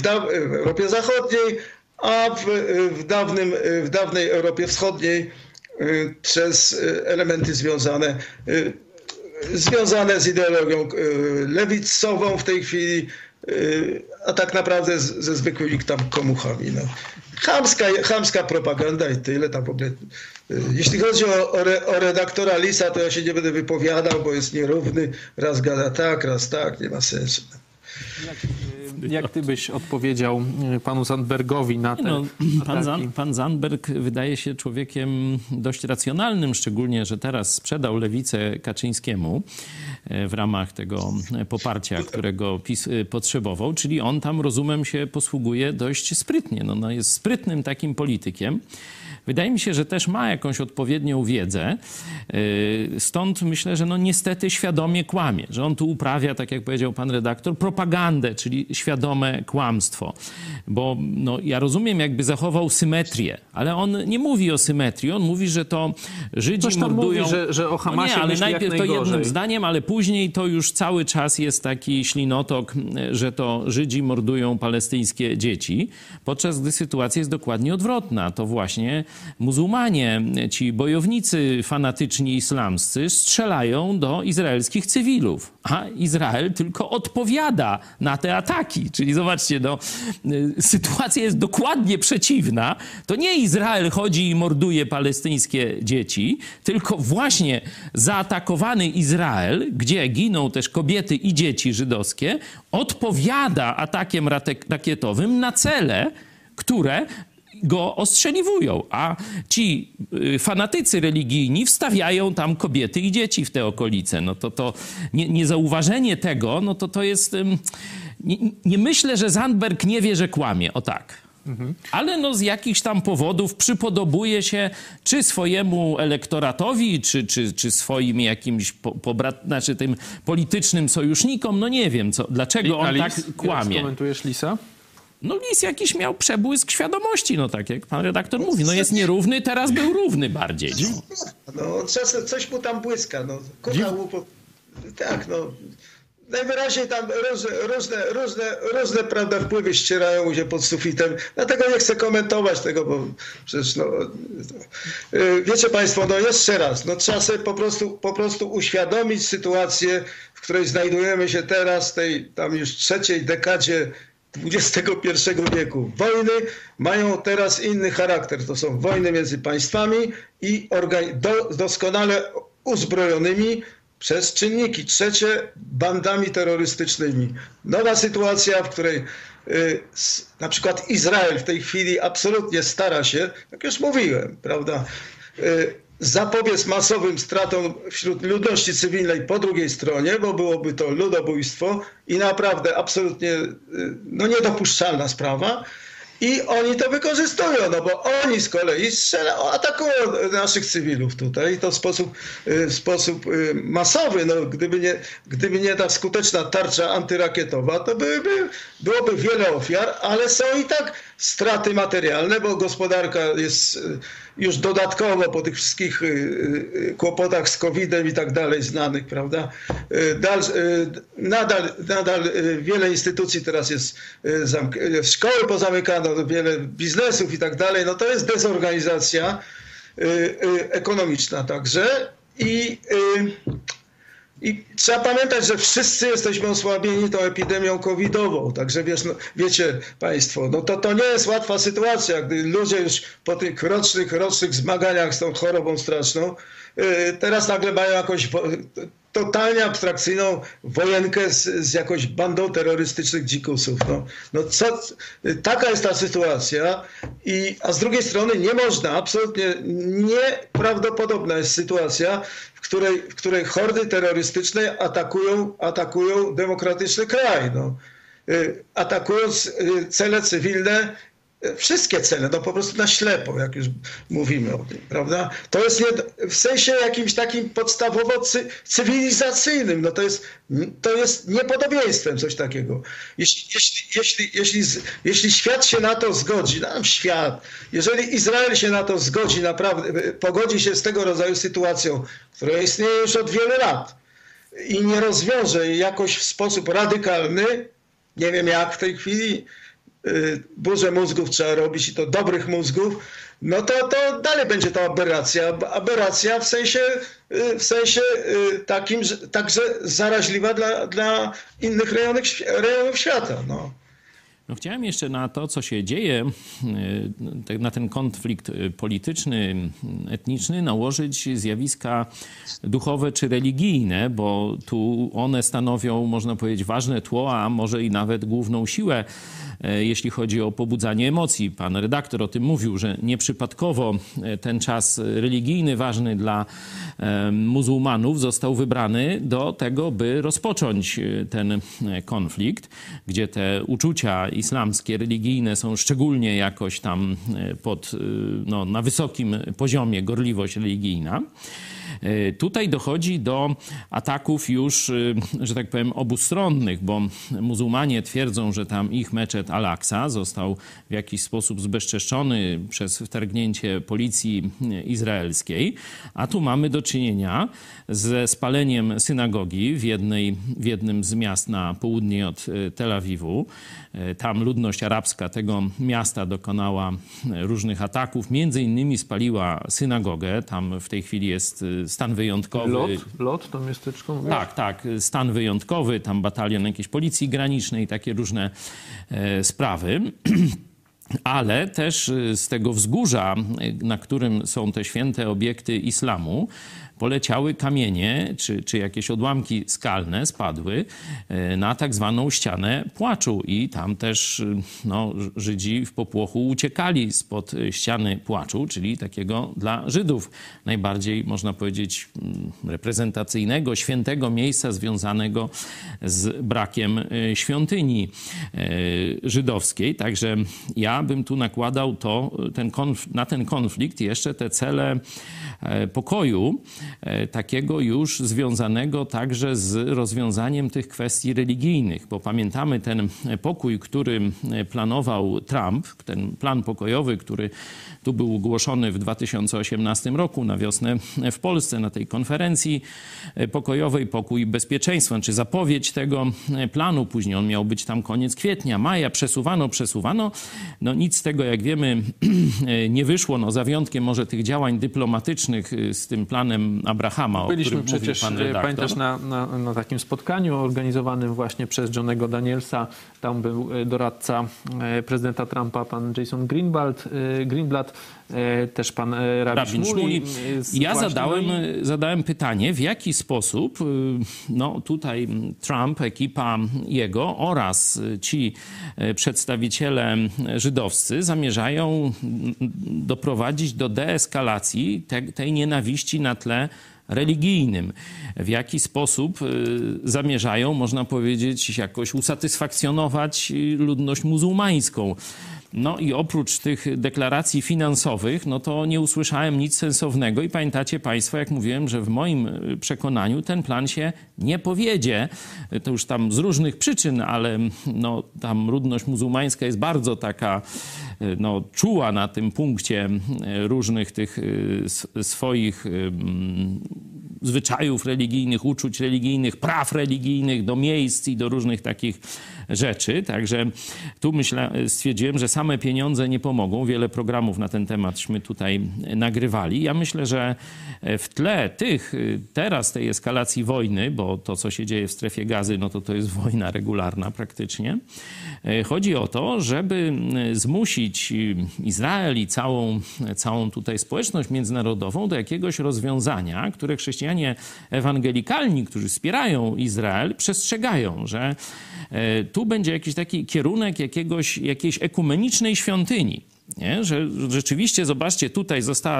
a w dawnej Europie Wschodniej przez elementy związane z ideologią lewicową w tej chwili, a tak naprawdę ze zwykłymi tam komuchami. No. Chamska propaganda i tyle. Tam w ogóle, jeśli chodzi o redaktora Lisa, to ja się nie będę wypowiadał, bo jest nierówny. Raz gada tak, raz tak, nie ma sensu.
Jak ty byś odpowiedział panu Zandbergowi na te
pan Zandberg wydaje się człowiekiem dość racjonalnym, szczególnie, że teraz sprzedał lewicę Kaczyńskiemu w ramach tego poparcia, którego PiS potrzebował, czyli on tam, rozumem, się posługuje dość sprytnie. No jest sprytnym takim politykiem. Wydaje mi się, że też ma jakąś odpowiednią wiedzę. Stąd myślę, że niestety świadomie kłamie, że on tu uprawia, tak jak powiedział pan redaktor, propagandę, czyli świadome kłamstwo. Bo ja rozumiem, jakby zachował symetrię, ale on nie mówi o symetrii. On mówi, że to Żydzi mordują...
Mówi, że o Hamasie
ale najpierw to jednym
najgorzej.
zdaniem, ale później to już cały czas jest taki ślinotok, że to Żydzi mordują palestyńskie dzieci, podczas gdy sytuacja jest dokładnie odwrotna. To właśnie muzułmanie, ci bojownicy fanatyczni islamscy strzelają do izraelskich cywilów, a Izrael tylko odpowiada na te ataki. Czyli zobaczcie, sytuacja jest dokładnie przeciwna. To nie Izrael chodzi i morduje palestyńskie dzieci, tylko właśnie zaatakowany Izrael, gdzie giną też kobiety i dzieci żydowskie, odpowiada atakiem rakietowym na cele, które go ostrzeliwują, a ci fanatycy religijni wstawiają tam kobiety i dzieci w te okolice. No to niezauważenie tego, no to jest... Nie myślę, że Zandberg nie wie, że kłamie, o tak. Ale no z jakichś tam powodów przypodobuje się czy swojemu elektoratowi, czy swoim jakimś znaczy tym politycznym sojusznikom, no nie wiem, dlaczego on tak kłamie.
Jak skomentujesz Lisa?
No Lis jakiś miał przebłysk świadomości, no tak jak pan redaktor mówi, no jest nierówny, teraz był równy bardziej.
No czasem coś mu tam błyska, no. Tak, no. Najwyraźniej tam różne prawda, wpływy ścierają mu się pod sufitem. Dlatego nie chcę komentować tego, bo przecież no, wiecie państwo, no jeszcze raz, no trzeba sobie po prostu uświadomić sytuację, w której znajdujemy się teraz, tej tam już trzeciej dekadzie XXI wieku. Wojny mają teraz inny charakter. To są wojny między państwami i doskonale uzbrojonymi przez czynniki trzecie bandami terrorystycznymi. Nowa sytuacja, w której na przykład Izrael w tej chwili absolutnie stara się, jak już mówiłem, prawda, zapobiec masowym stratom wśród ludności cywilnej po drugiej stronie, bo byłoby to ludobójstwo i naprawdę absolutnie no, niedopuszczalna sprawa. I oni to wykorzystują, no bo oni z kolei atakują naszych cywilów tutaj i to w sposób masowy. No, gdyby nie ta skuteczna tarcza antyrakietowa, to byłoby wiele ofiar, ale są i tak straty materialne, bo gospodarka jest już dodatkowo po tych wszystkich kłopotach z COVID-em i tak dalej znanych, prawda? Nadal wiele instytucji teraz jest, szkoły pozamykano, wiele biznesów i tak dalej. No to jest dezorganizacja ekonomiczna także i trzeba pamiętać, że wszyscy jesteśmy osłabieni tą epidemią covidową. Także wiecie państwo, no to nie jest łatwa sytuacja, gdy ludzie już po tych rocznych zmaganiach z tą chorobą straszną teraz nagle mają jakąś totalnie abstrakcyjną wojenkę z jakąś bandą terrorystycznych dzikusów. Taka jest ta sytuacja, a z drugiej strony nie można, absolutnie nieprawdopodobna jest sytuacja, w której hordy terrorystyczne atakują demokratyczny kraj. No. Atakując cele cywilne, wszystkie cele, no po prostu na ślepo, jak już mówimy o tym, prawda? To jest w sensie jakimś takim podstawowo cywilizacyjnym, no to jest niepodobieństwem coś takiego. Jeśli świat się na to zgodzi, jeżeli Izrael się na to zgodzi, naprawdę pogodzi się z tego rodzaju sytuacją, która istnieje już od wielu lat i nie rozwiąże jej jakoś w sposób radykalny, nie wiem jak w tej chwili, burzę mózgów trzeba robić i to dobrych mózgów, no to dalej będzie to aberracja w sensie takim, że także zaraźliwa dla innych rejonów świata. No.
No chciałem jeszcze na to, co się dzieje, na ten konflikt polityczny, etniczny, nałożyć zjawiska duchowe czy religijne, bo tu one stanowią, można powiedzieć, ważne tło, a może i nawet główną siłę, jeśli chodzi o pobudzanie emocji. Pan redaktor o tym mówił, że nieprzypadkowo ten czas religijny ważny dla muzułmanów został wybrany do tego, by rozpocząć ten konflikt, gdzie te uczucia islamskie, religijne są szczególnie jakoś tam na wysokim poziomie, gorliwość religijna. Tutaj dochodzi do ataków już, że tak powiem, obustronnych, bo muzułmanie twierdzą, że tam ich meczet Al-Aqsa został w jakiś sposób zbezczeszczony przez wtargnięcie policji izraelskiej, a tu mamy do czynienia ze spaleniem synagogi w jednym z miast na południe od Tel Awiwu. Tam ludność arabska tego miasta dokonała różnych ataków, między innymi spaliła synagogę. Tam w tej chwili jest stan wyjątkowy.
Lot to miasteczko? Mówisz?
Tak, stan wyjątkowy, tam batalion jakiejś policji granicznej, takie różne sprawy. Ale też z tego wzgórza, na którym są te święte obiekty islamu, poleciały kamienie czy jakieś odłamki skalne spadły na tak zwaną ścianę płaczu i tam też Żydzi w popłochu uciekali spod ściany płaczu, czyli takiego dla Żydów najbardziej, można powiedzieć, reprezentacyjnego, świętego miejsca związanego z brakiem świątyni żydowskiej. Także ja bym tu nakładał na ten konflikt jeszcze te cele pokoju, takiego już związanego także z rozwiązaniem tych kwestii religijnych, bo pamiętamy ten pokój, który planował Trump, ten plan pokojowy, który tu był ogłoszony w 2018 roku na wiosnę w Polsce na tej konferencji pokojowej, pokój bezpieczeństwa, czy zapowiedź tego planu. Później on miał być tam koniec kwietnia, maja, przesuwano. No nic z tego, jak wiemy, nie wyszło, za wyjątkiem może tych działań dyplomatycznych z tym planem Abrahama,
Byliśmy
o którym
przecież,
mówił pan redaktor.
pamiętasz, na takim spotkaniu organizowanym właśnie przez Johnego Danielsa. Tam był doradca prezydenta Trumpa, pan Jason Greenblatt, też pan Rabin Shmuley.
Ja zadałem pytanie, w jaki sposób tutaj Trump, ekipa jego oraz ci przedstawiciele żydowscy zamierzają doprowadzić do deeskalacji tej nienawiści na tle religijnym. W jaki sposób zamierzają, można powiedzieć, jakoś usatysfakcjonować ludność muzułmańską. No i oprócz tych deklaracji finansowych, to nie usłyszałem nic sensownego i pamiętacie państwo, jak mówiłem, że w moim przekonaniu ten plan się nie powiedzie. To już tam z różnych przyczyn, ale tam ludność muzułmańska jest bardzo taka czuła na tym punkcie różnych tych swoich zwyczajów religijnych, uczuć religijnych, praw religijnych do miejsc i do różnych takich rzeczy. Także tu stwierdziłem, że same pieniądze nie pomogą. Wiele programów na ten tematśmy tutaj nagrywali. Ja myślę, że w tle teraz tej eskalacji wojny, bo to, co się dzieje w strefie Gazy, to jest wojna regularna praktycznie. Chodzi o to, żeby zmusić Izrael i całą tutaj społeczność międzynarodową do jakiegoś rozwiązania, które chrześcijanie ewangelikalni, którzy wspierają Izrael, przestrzegają, że tu będzie jakiś taki kierunek jakiejś ekumenicznej świątyni. Nie? Że rzeczywiście, zobaczcie, tutaj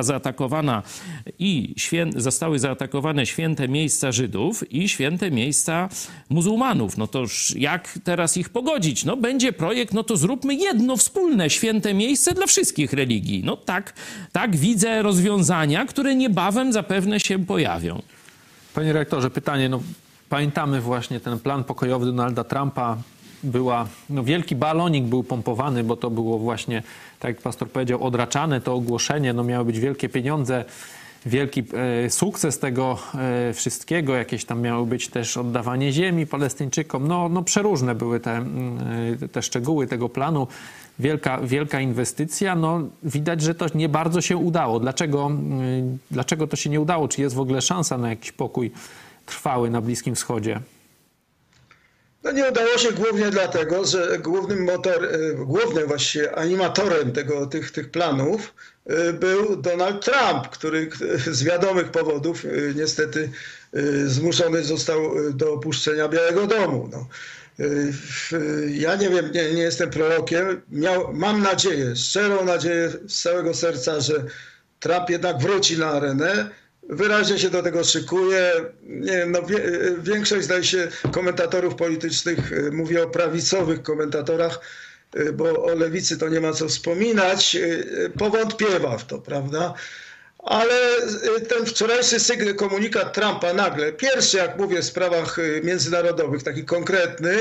zostały zaatakowane święte miejsca Żydów i święte miejsca muzułmanów. Toż jak teraz ich pogodzić? Będzie projekt, to zróbmy jedno wspólne święte miejsce dla wszystkich religii. Tak widzę rozwiązania, które niebawem zapewne się pojawią.
Panie rektorze, pytanie, pamiętamy właśnie ten plan pokojowy Donalda Trumpa. Wielki balonik był pompowany, bo to było właśnie, tak jak pastor powiedział, odraczane to ogłoszenie. Miały być wielkie pieniądze, wielki sukces tego wszystkiego. Jakieś tam miało być też oddawanie ziemi Palestyńczykom. Przeróżne były te szczegóły tego planu. Wielka inwestycja. Widać, że to nie bardzo się udało. Dlaczego to się nie udało? Czy jest w ogóle szansa na jakiś pokój trwały na Bliskim Wschodzie?
Nie udało się głównie dlatego, że głównym właściwie animatorem tych planów był Donald Trump, który z wiadomych powodów niestety zmuszony został do opuszczenia Białego Domu. Ja nie wiem, nie jestem prorokiem. Mam nadzieję, szczerą nadzieję z całego serca, że Trump jednak wróci na arenę. Wyraźnie się do tego szykuje. Nie wiem, większość, zdaje się, komentatorów politycznych, mówię o prawicowych komentatorach, bo o lewicy to nie ma co wspominać, powątpiewa w to, prawda? Ale ten wczorajszy komunikat Trumpa nagle, pierwszy, jak mówię, w sprawach międzynarodowych, taki konkretny,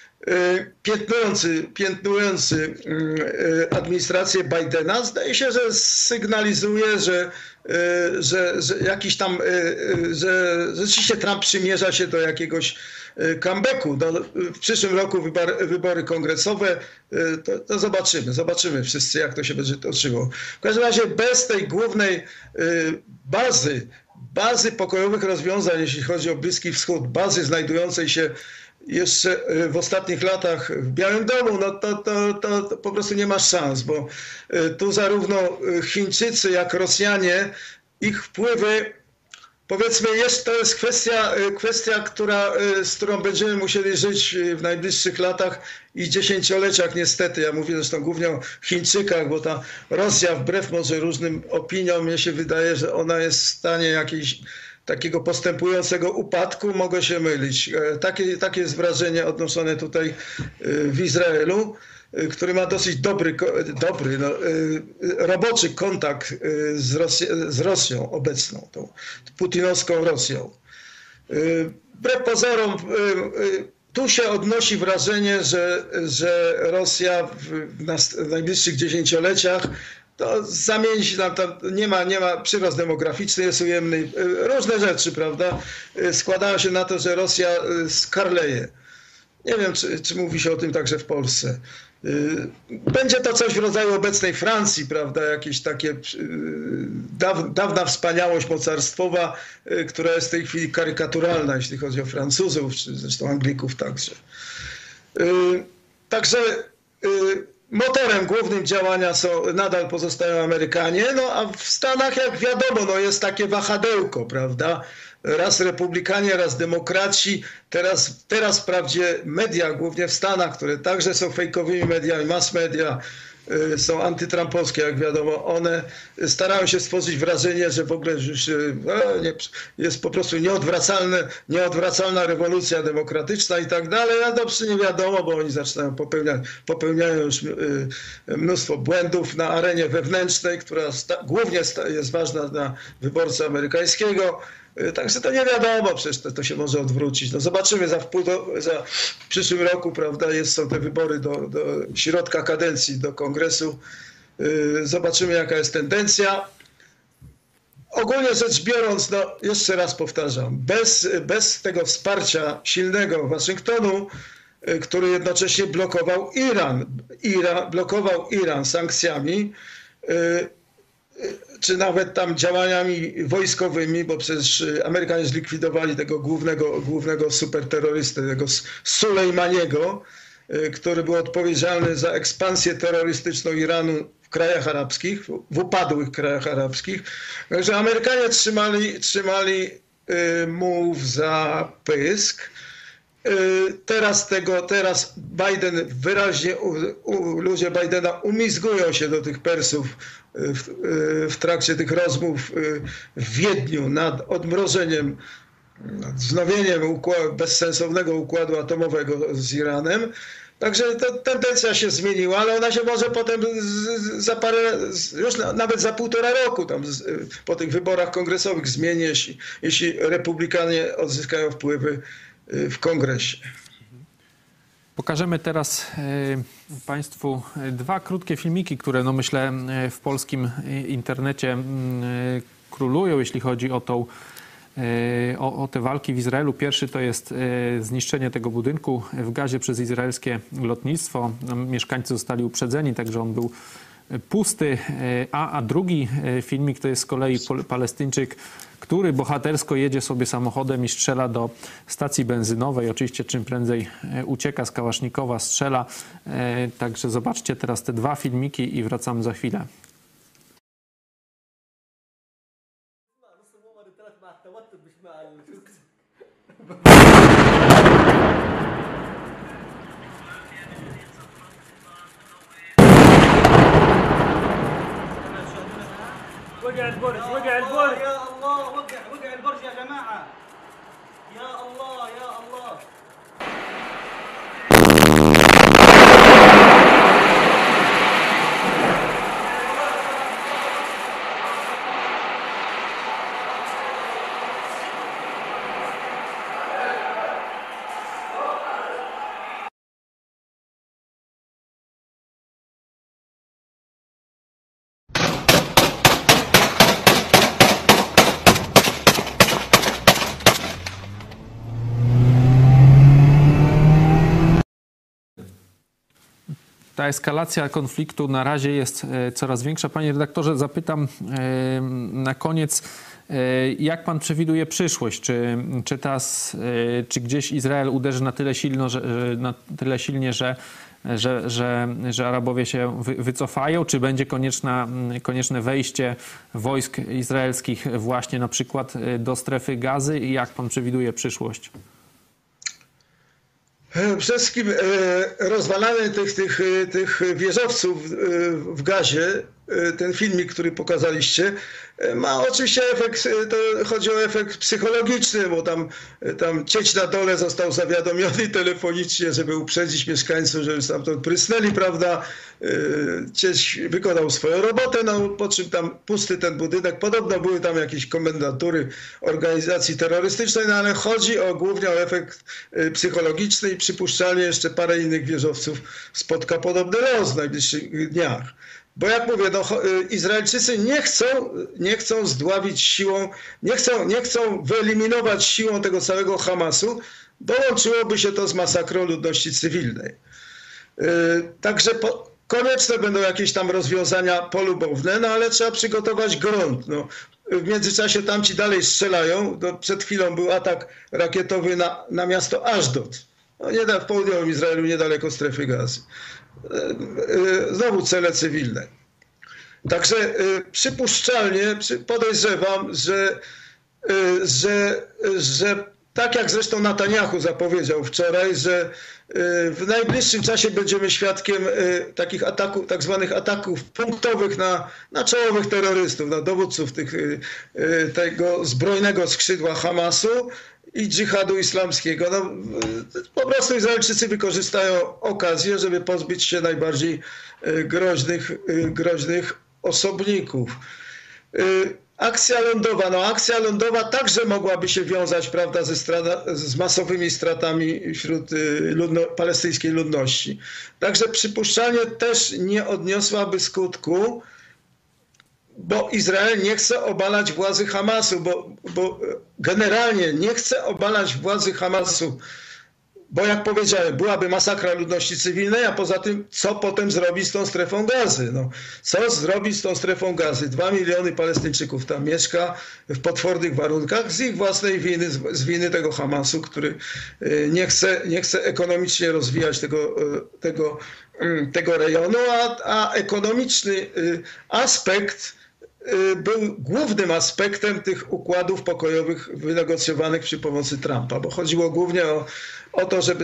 piętnujący administrację Bidena, zdaje się, że sygnalizuje, że jakiś tam, że rzeczywiście Trump przymierza się do jakiegoś comebacku. W przyszłym roku wybory kongresowe, to zobaczymy wszyscy, jak to się będzie toczyło. W każdym razie bez tej głównej bazy pokojowych rozwiązań, jeśli chodzi o Bliski Wschód, bazy znajdującej się jeszcze w ostatnich latach w Białym Domu, to po prostu nie ma szans, bo tu zarówno Chińczycy, jak Rosjanie, ich wpływy powiedzmy, to jest kwestia, z którą będziemy musieli żyć w najbliższych latach i dziesięcioleciach niestety. Ja mówię zresztą głównie o Chińczykach, bo ta Rosja, wbrew może różnym opiniom, mnie się wydaje, że ona jest w stanie takiego postępującego upadku. Mogę się mylić. Takie jest wrażenie odnoszone tutaj w Izraelu, który ma dosyć dobry roboczy kontakt z Rosją obecną, tą putinowską Rosją. Wbrew pozorom, tu się odnosi wrażenie, że Rosja w najbliższych dziesięcioleciach to zamieni się tam, nie ma przyrost demograficzny jest ujemny, różne rzeczy, prawda, składają się na to, że Rosja skarleje. Nie wiem, czy mówi się o tym także w Polsce. Będzie to coś w rodzaju obecnej Francji, prawda, jakieś takie dawna wspaniałość mocarstwowa, która jest w tej chwili karykaturalna, jeśli chodzi o Francuzów, czy zresztą Anglików także. Także motorem głównym działania nadal pozostają Amerykanie, no a w Stanach, jak wiadomo, jest takie wahadełko, prawda? Raz republikanie, raz demokraci. Teraz wprawdzie media, głównie w Stanach, które także są fejkowymi mediami, mass media, są antytrampowskie, jak wiadomo, one starają się stworzyć wrażenie, że w ogóle już jest po prostu nieodwracalna rewolucja demokratyczna i tak dalej, a dobrze nie wiadomo, bo oni popełniają już mnóstwo błędów na arenie wewnętrznej, która głównie jest ważna dla wyborcy amerykańskiego. Także to nie wiadomo, przecież to się może odwrócić. No zobaczymy w przyszłym roku, prawda, są te wybory do środka kadencji, do kongresu. Zobaczymy, jaka jest tendencja. Ogólnie rzecz biorąc, no jeszcze raz powtarzam, bez tego wsparcia silnego Waszyngtonu, który jednocześnie blokował Iran sankcjami, czy nawet tam działaniami wojskowymi, bo przecież Amerykanie zlikwidowali tego głównego superterrorystę, tego Sulejmaniego, który był odpowiedzialny za ekspansję terrorystyczną Iranu w krajach arabskich, w upadłych krajach arabskich. Także Amerykanie trzymali mów za pysk. Teraz Biden wyraźnie, ludzie Bidena umizgują się do tych Persów w trakcie tych rozmów w Wiedniu nad odmrożeniem, nad wznowieniem bezsensownego układu atomowego z Iranem. Także tendencja się zmieniła, ale ona się może potem już nawet za 1,5 roku tam, po tych wyborach kongresowych zmieni, jeśli republikanie odzyskają wpływy w kongresie.
Pokażemy teraz Państwu 2 krótkie filmiki, które no myślę w polskim internecie królują, jeśli chodzi o te walki w Izraelu. Pierwszy to jest zniszczenie tego budynku w Gazie przez izraelskie lotnictwo. Mieszkańcy zostali uprzedzeni, także on był pusty. A drugi filmik to jest z kolei Palestyńczyk, który bohatersko jedzie sobie samochodem i strzela do stacji benzynowej. Oczywiście czym prędzej ucieka z kałasznikowa, strzela. Także zobaczcie teraz te 2 filmiki i wracamy za chwilę.
وقع البرج وقع البرج
يا الله وقع البرج يا جماعة يا الله يا الله
Ta eskalacja konfliktu na razie jest coraz większa. Panie redaktorze, zapytam na koniec, jak pan przewiduje przyszłość? Czy gdzieś Izrael uderzy na tyle silnie, że że Arabowie się wycofają? Czy będzie konieczne wejście wojsk izraelskich właśnie na przykład do strefy Gazy? I jak pan przewiduje przyszłość?
Przede wszystkim rozwalanie tych wieżowców w Gazie, ten filmik, który pokazaliście, ma oczywiście efekt, to chodzi o efekt psychologiczny, bo tam cieć na dole został zawiadomiony telefonicznie, żeby uprzedzić mieszkańców, żeby stamtąd prysnęli, prawda? Cieć wykonał swoją robotę, no po czym tam pusty ten budynek. Podobno były tam jakieś komendatury organizacji terrorystycznej, no ale chodzi głównie o efekt psychologiczny i przypuszczalnie jeszcze parę innych wieżowców spotka podobny los w najbliższych dniach. Bo jak mówię, no, Izraelczycy nie chcą zdławić siłą, nie chcą wyeliminować siłą tego całego Hamasu, bo łączyłoby się to z masakrą ludności cywilnej. Także konieczne będą jakieś tam rozwiązania polubowne, no ale trzeba przygotować grunt. No. W międzyczasie tamci dalej strzelają. Przed chwilą był atak rakietowy na miasto Ashdod. No, w południowym Izraelu, niedaleko strefy Gazy. Znowu cele cywilne. Także przypuszczalnie podejrzewam, że tak jak zresztą Netanyahu zapowiedział wczoraj, że w najbliższym czasie będziemy świadkiem takich ataków, tak zwanych ataków punktowych na czołowych terrorystów, na dowódców tego zbrojnego skrzydła Hamasu i dżihadu islamskiego. No, po prostu Izraelczycy wykorzystają okazję, żeby pozbyć się najbardziej groźnych osobników. Akcja lądowa także mogłaby się wiązać, prawda, z masowymi stratami wśród palestyńskiej ludności. Także przypuszczalnie też nie odniosłaby skutku, bo Izrael nie chce obalać władzy Hamasu, bo generalnie nie chce obalać władzy Hamasu, bo jak powiedziałem, byłaby masakra ludności cywilnej, a poza tym, co potem zrobić z tą strefą Gazy? No, co zrobić z tą strefą Gazy? 2 miliony Palestyńczyków tam mieszka w potwornych warunkach z ich własnej winy, z winy tego Hamasu, który nie chce ekonomicznie rozwijać tego rejonu, a ekonomiczny aspekt był głównym aspektem tych układów pokojowych wynegocjowanych przy pomocy Trumpa, bo chodziło głównie o to, żeby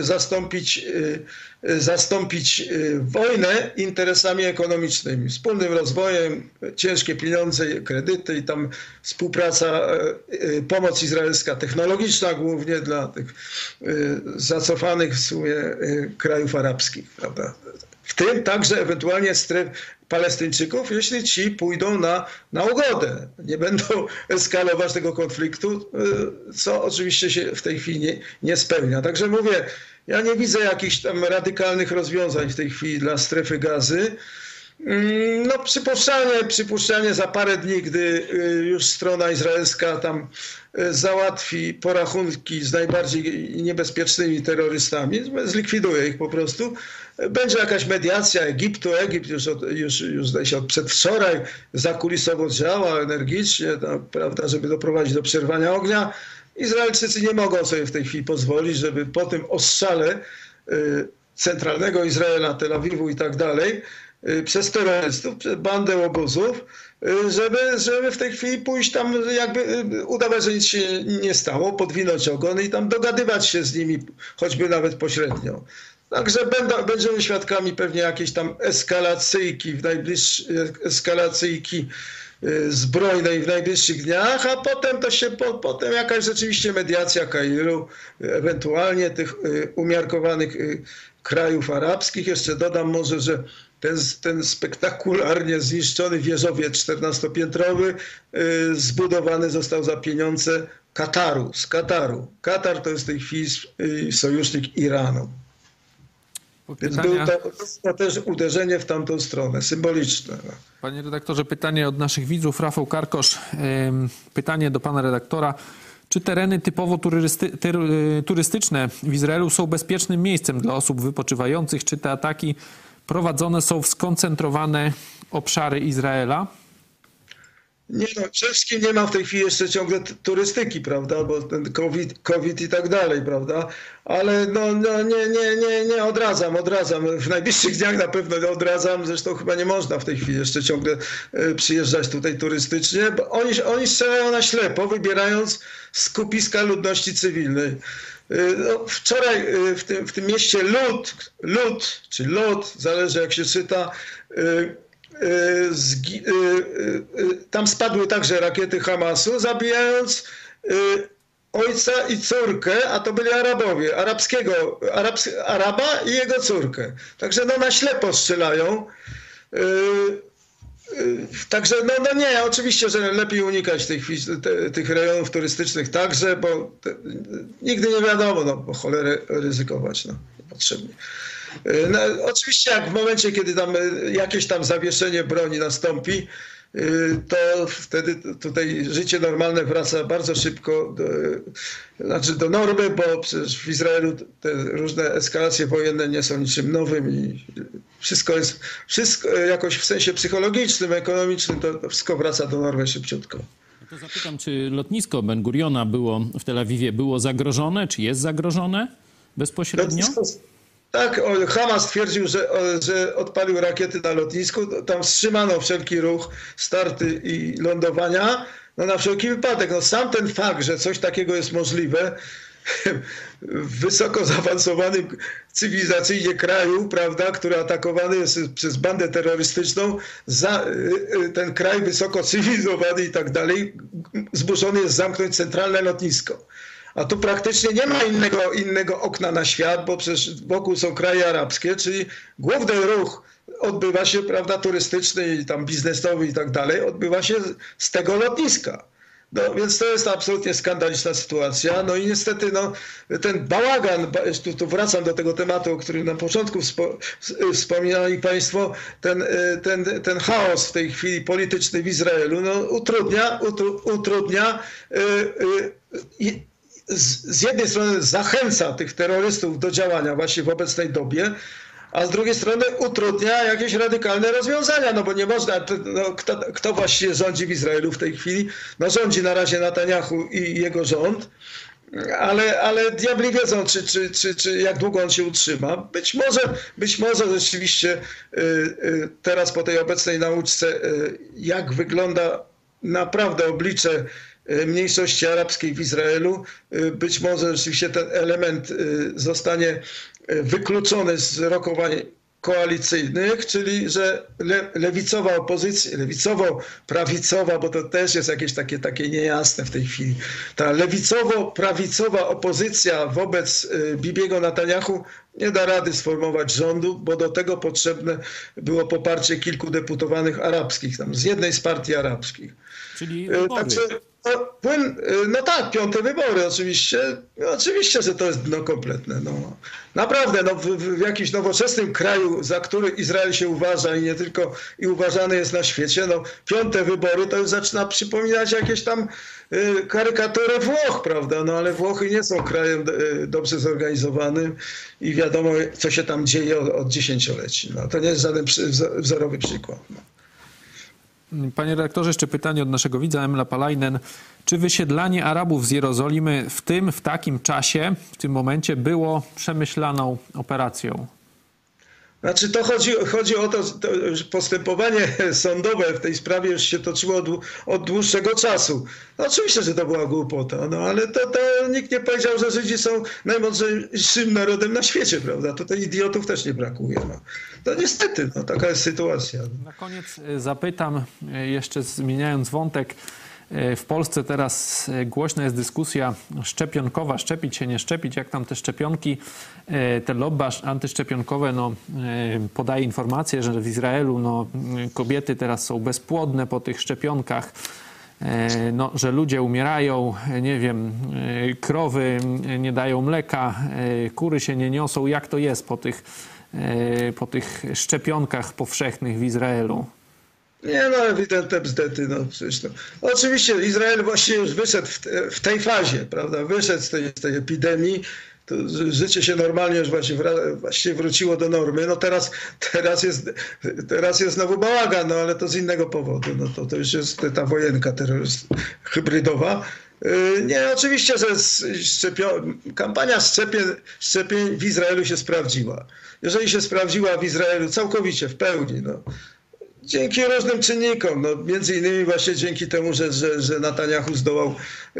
zastąpić wojnę interesami ekonomicznymi, wspólnym rozwojem, ciężkie pieniądze, kredyty i tam współpraca, pomoc izraelska technologiczna głównie dla tych zacofanych w sumie krajów arabskich, prawda? W tym także ewentualnie stref Palestyńczyków, jeśli ci pójdą na ugodę, nie będą eskalować tego konfliktu, co oczywiście się w tej chwili nie spełnia. Także mówię, ja nie widzę jakichś tam radykalnych rozwiązań w tej chwili dla strefy Gazy. No przypuszczalnie za parę dni, gdy już strona izraelska tam załatwi porachunki z najbardziej niebezpiecznymi terrorystami, zlikwiduje ich po prostu, będzie jakaś mediacja Egiptu. Egipt już zdaje się od przedwczoraj zakulisowo działa energicznie, prawda, żeby doprowadzić do przerwania ognia. Izraelczycy nie mogą sobie w tej chwili pozwolić, żeby po tym ostrzale centralnego Izraela, Tel Awiwu i tak dalej, przez terrorystów, przez bandę obozów, żeby w tej chwili pójść tam, jakby udawać, że nic się nie stało, podwinąć ogony i tam dogadywać się z nimi, choćby nawet pośrednio. Także będziemy świadkami pewnie jakiejś tam eskalacyjki zbrojnej w najbliższych dniach, a potem potem jakaś rzeczywiście mediacja Kairu, ewentualnie tych umiarkowanych krajów arabskich. Jeszcze dodam może, że ten spektakularnie zniszczony wieżowiec 14-piętrowy zbudowany został za pieniądze z Kataru. Katar to jest w tej chwili sojusznik Iranu. Więc było to też uderzenie w tamtą stronę, symboliczne.
Panie redaktorze, pytanie od naszych widzów. Rafał Karkosz, pytanie do pana redaktora. Czy tereny typowo turystyczne w Izraelu są bezpiecznym miejscem dla osób wypoczywających? Czy te ataki prowadzone są w skoncentrowane obszary Izraela?
Nie no, przede wszystkim nie ma w tej chwili jeszcze ciągle turystyki, prawda, bo ten COVID i tak dalej, prawda, ale no nie odradzam. W najbliższych dniach na pewno odradzam, zresztą chyba nie można w tej chwili jeszcze ciągle przyjeżdżać tutaj turystycznie, bo oni strzelają na ślepo, wybierając skupiska ludności cywilnej. No, wczoraj w tym mieście Lud, czy Lod, zależy jak się czyta, tam spadły także rakiety Hamasu, zabijając ojca i córkę, a to byli Arabowie, Araba i jego córkę. Także no na ślepo strzelają. Także no nie, oczywiście, że lepiej unikać tych rejonów turystycznych także, bo nigdy nie wiadomo, no bo cholerę ryzykować, no niepotrzebnie. No, oczywiście jak w momencie, kiedy tam jakieś tam zawieszenie broni nastąpi, to wtedy tutaj życie normalne wraca bardzo szybko do normy, bo przecież w Izraelu te różne eskalacje wojenne nie są niczym nowym i wszystko jakoś w sensie psychologicznym, ekonomicznym, to wszystko wraca do normy szybciutko.
To zapytam, czy lotnisko Ben Guriona w Tel Awiwie było zagrożone, czy jest zagrożone bezpośrednio?
Tak, Hamas twierdził, że odpalił rakiety na lotnisku. Tam wstrzymano wszelki ruch, starty i lądowania. No na wszelki wypadek. No sam ten fakt, że coś takiego jest możliwe w wysoko zaawansowanym cywilizacyjnie kraju, prawda, który atakowany jest przez bandę terrorystyczną, ten kraj wysoko cywilizowany i tak dalej, zmuszony jest zamknąć centralne lotnisko. A tu praktycznie nie ma innego okna na świat, bo przecież wokół są kraje arabskie, czyli główny ruch odbywa się, prawda, turystyczny i tam biznesowy i tak dalej, odbywa się z tego lotniska. No, więc to jest absolutnie skandaliczna sytuacja. No i niestety no, ten bałagan, tu wracam do tego tematu, o którym na początku wspominali Państwo, ten chaos w tej chwili polityczny w Izraelu no, utrudnia z jednej strony zachęca tych terrorystów do działania właśnie w obecnej dobie, a z drugiej strony utrudnia jakieś radykalne rozwiązania, no bo nie można, no, kto właściwie rządzi w Izraelu w tej chwili? No rządzi na razie Netanyahu i jego rząd, ale diabli wiedzą, czy jak długo on się utrzyma. Być może rzeczywiście teraz po tej obecnej nauczce, jak wygląda naprawdę oblicze mniejszości arabskiej w Izraelu, być może rzeczywiście ten element zostanie wykluczony z rokowań koalicyjnych, czy że lewicowa opozycja, lewicowo-prawicowa, bo to też jest jakieś takie niejasne w tej chwili, ta lewicowo-prawicowa opozycja wobec Bibiego Netanyahu nie da rady sformować rządu, bo do tego potrzebne było poparcie kilku deputowanych arabskich, tam z jednej z partii arabskich.
Czyli wybory.
No tak, 5. wybory oczywiście. Oczywiście, że to jest dno kompletne. No. Naprawdę, no, w jakimś nowoczesnym kraju, za który Izrael się uważa i nie tylko i uważany jest na świecie, no 5. wybory to już zaczyna przypominać jakieś tam karykatury Włoch, prawda? No ale Włochy nie są krajem dobrze zorganizowanym i wiadomo, co się tam dzieje od dziesięcioleci. No, to nie jest żaden wzorowy przykład. No.
Panie redaktorze, jeszcze pytanie od naszego widza, Emla Palajnen. Czy wysiedlanie Arabów z Jerozolimy w takim czasie, w tym momencie było przemyślaną operacją?
Znaczy to chodzi o to, że postępowanie sądowe w tej sprawie już się toczyło od dłuższego czasu. No oczywiście, że to była głupota, no ale to nikt nie powiedział, że Żydzi są najmądrzejszym narodem na świecie, prawda? Tutaj idiotów też nie brakuje. No. To niestety, no, taka jest sytuacja.
Na koniec zapytam, jeszcze zmieniając wątek, w Polsce teraz głośna jest dyskusja szczepionkowa, szczepić się, nie szczepić, jak tam te szczepionki, te lobby antyszczepionkowe podaje informację, że w Izraelu kobiety teraz są bezpłodne po tych szczepionkach, że ludzie umierają, nie wiem, krowy nie dają mleka, kury się nie niosą. Jak to jest po tych szczepionkach powszechnych w Izraelu?
Nie, no ewidentne bzdety, no przecież no. Oczywiście Izrael właśnie już wyszedł w tej fazie, prawda, wyszedł z tej epidemii, to życie się normalnie już właściwie wróciło do normy. No teraz jest znowu bałagan, no ale to z innego powodu. No to już jest ta wojenka hybrydowa. Nie, oczywiście, że kampania szczepień w Izraelu się sprawdziła. Jeżeli się sprawdziła w Izraelu całkowicie, w pełni, no, dzięki różnym czynnikom, no, między innymi właśnie dzięki temu, że Netanyahu zdołał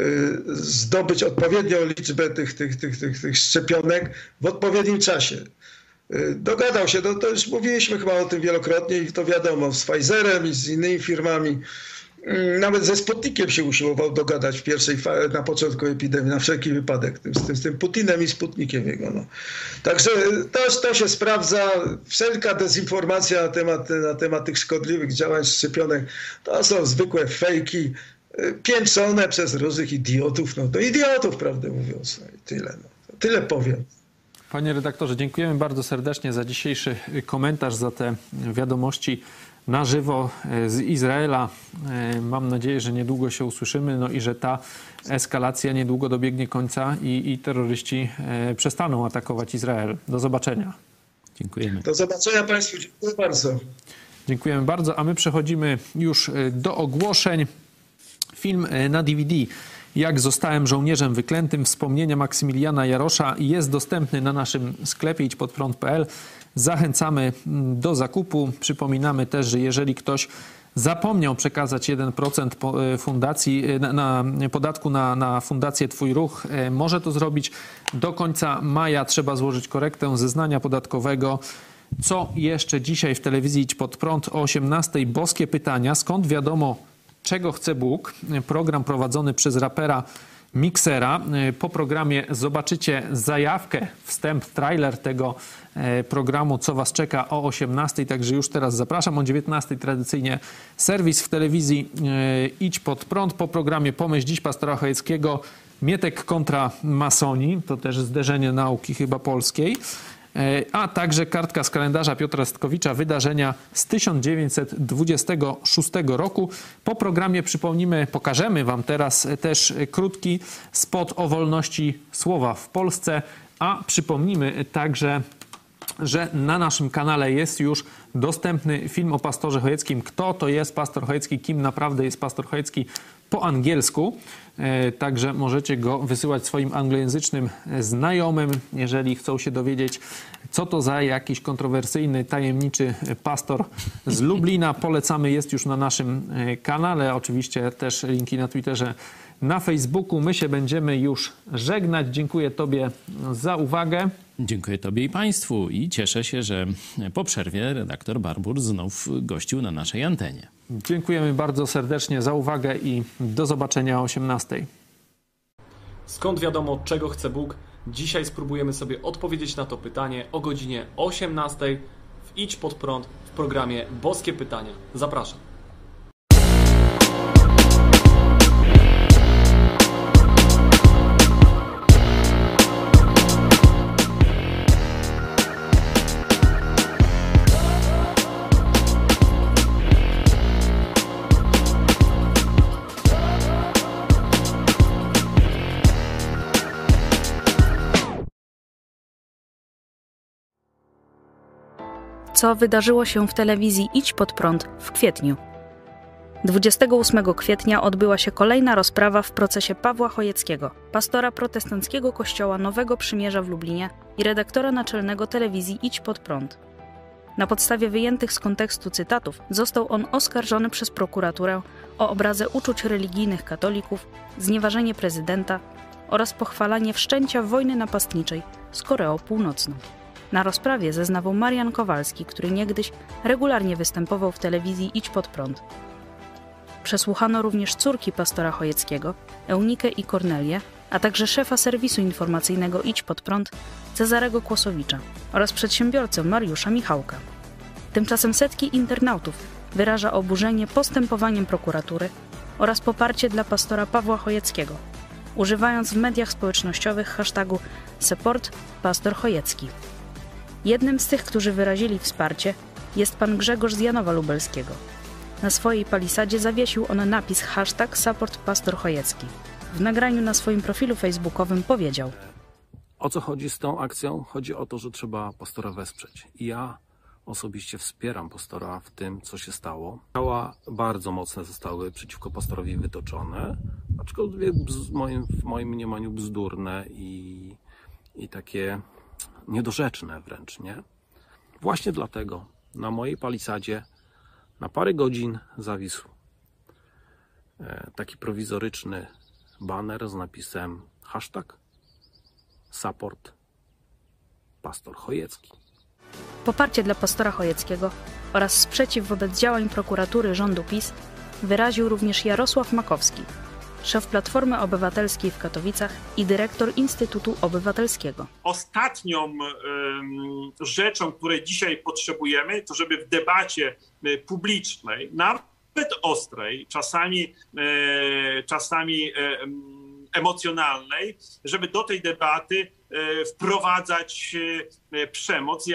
zdobyć odpowiednią liczbę tych szczepionek w odpowiednim czasie. Dogadał się, to już mówiliśmy chyba o tym wielokrotnie i to wiadomo, z Pfizerem i z innymi firmami. Nawet ze Sputnikiem się usiłował dogadać na początku epidemii, na wszelki wypadek, z tym Putinem i Sputnikiem jego. No. Także to się sprawdza. Wszelka dezinformacja na temat tych szkodliwych działań szczepionek to są zwykłe fejki, piętrzone przez różnych idiotów. No to idiotów, prawdę mówiąc. No i tyle. No. Tyle powiem.
Panie redaktorze, dziękujemy bardzo serdecznie za dzisiejszy komentarz, za te wiadomości na żywo z Izraela. Mam nadzieję, że niedługo się usłyszymy, no i że ta eskalacja niedługo dobiegnie końca i terroryści przestaną atakować Izrael. Do zobaczenia.
Dziękujemy.
Do zobaczenia Państwu. Dziękuję bardzo.
Dziękujemy bardzo, a my przechodzimy już do ogłoszeń. Film na DVD Jak zostałem żołnierzem wyklętym, wspomnienia Maksymiliana Jarosza jest dostępny na naszym sklepie idźpodprąd.pl. Zachęcamy do zakupu. Przypominamy też, że jeżeli ktoś zapomniał przekazać 1% fundacji, podatku na Fundację Twój Ruch, może to zrobić do końca maja. Trzeba złożyć korektę zeznania podatkowego. Co jeszcze dzisiaj w telewizji Idź Pod Prąd o 18:00? Boskie pytania. Skąd wiadomo, czego chce Bóg? Program prowadzony przez rapera Miksera. Po programie zobaczycie zajawkę, wstęp, trailer tego programu, co Was czeka o 18:00. Także już teraz zapraszam. O 19:00 tradycyjnie serwis w telewizji Idź Pod Prąd. Po programie Pomyśl dziś pastora Chojeckiego. Mietek kontra masoni. To też zderzenie nauki chyba polskiej. A także kartka z kalendarza Piotra Stkowicza, wydarzenia z 1926 roku. Po programie pokażemy Wam teraz też krótki spot o wolności słowa w Polsce, a przypomnimy także, że na naszym kanale jest już dostępny film o pastorze Chojeckim. Kto to jest pastor Chojecki, kim naprawdę jest pastor Chojecki po angielsku. Także możecie go wysyłać swoim anglojęzycznym znajomym, jeżeli chcą się dowiedzieć, co to za jakiś kontrowersyjny, tajemniczy pastor z Lublina. Polecamy, jest już na naszym kanale. Oczywiście też linki na Twitterze, na Facebooku. My się będziemy już żegnać. Dziękuję Tobie za uwagę.
Dziękuję Tobie i Państwu i cieszę się, że po przerwie redaktor Barbur znów gościł na naszej antenie.
Dziękujemy bardzo serdecznie za uwagę i do zobaczenia o 18:00.
Skąd wiadomo, czego chce Bóg? Dzisiaj spróbujemy sobie odpowiedzieć na to pytanie o godzinie 18:00 w Idź Pod Prąd w programie Boskie Pytania. Zapraszam.
Co wydarzyło się w telewizji Idź Pod Prąd w kwietniu. 28 kwietnia odbyła się kolejna rozprawa w procesie Pawła Chojeckiego, pastora protestanckiego kościoła Nowego Przymierza w Lublinie i redaktora naczelnego telewizji Idź Pod Prąd. Na podstawie wyjętych z kontekstu cytatów został on oskarżony przez prokuraturę o obrazę uczuć religijnych katolików, znieważenie prezydenta oraz pochwalanie wszczęcia wojny napastniczej z Koreą Północną. Na rozprawie zeznawał Marian Kowalski, który niegdyś regularnie występował w telewizji Idź Pod Prąd. Przesłuchano również córki pastora Chojeckiego, Eunikę i Kornelię, a także szefa serwisu informacyjnego Idź Pod Prąd, Cezarego Kłosowicza oraz przedsiębiorcę Mariusza Michałka. Tymczasem setki internautów wyraża oburzenie postępowaniem prokuratury oraz poparcie dla pastora Pawła Chojeckiego, używając w mediach społecznościowych hashtagu #SupportPastorChojecki. Jednym z tych, którzy wyrazili wsparcie, jest pan Grzegorz z Janowa Lubelskiego. Na swojej palisadzie zawiesił on napis #SupportPastorChojecki. W nagraniu na swoim profilu facebookowym powiedział:
O co chodzi z tą akcją? Chodzi o to, że trzeba pastora wesprzeć. I ja osobiście wspieram pastora w tym, co się stało. Ciała bardzo mocne zostały przeciwko pastorowi wytoczone, aczkolwiek w moim mniemaniu bzdurne i takie niedorzeczne wręcz, nie? Właśnie dlatego na mojej palisadzie na parę godzin zawisł taki prowizoryczny baner z napisem #support pastor Chojecki.
Poparcie dla pastora Chojeckiego oraz sprzeciw wobec działań prokuratury rządu PiS wyraził również Jarosław Makowski, szef Platformy Obywatelskiej w Katowicach i dyrektor Instytutu Obywatelskiego.
Ostatnią rzeczą, której dzisiaj potrzebujemy, to żeby w debacie publicznej, nawet ostrej, czasami emocjonalnej, żeby do tej debaty wprowadzać przemoc,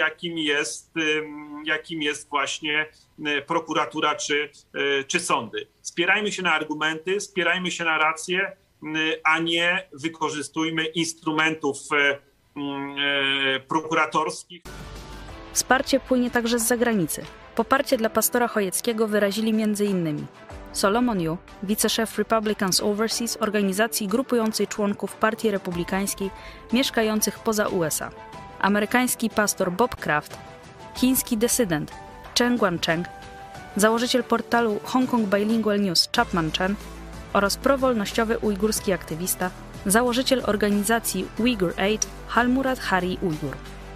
jakim jest właśnie prokuratura czy sądy. Spierajmy się na argumenty, spierajmy się na racje, a nie wykorzystujmy instrumentów prokuratorskich.
Wsparcie płynie także z zagranicy. Poparcie dla pastora Chojeckiego wyrazili m.in. Solomon Yu, wiceszef Republicans Overseas, organizacji grupującej członków Partii Republikańskiej mieszkających poza USA, amerykański pastor Bob Kraft, chiński dysydent Chen Guangcheng, założyciel portalu Hong Kong Bilingual News Chapman Chen oraz prowolnościowy ujgurski aktywista, założyciel organizacji Uyghur Aid Halmurat Hari Ujgur.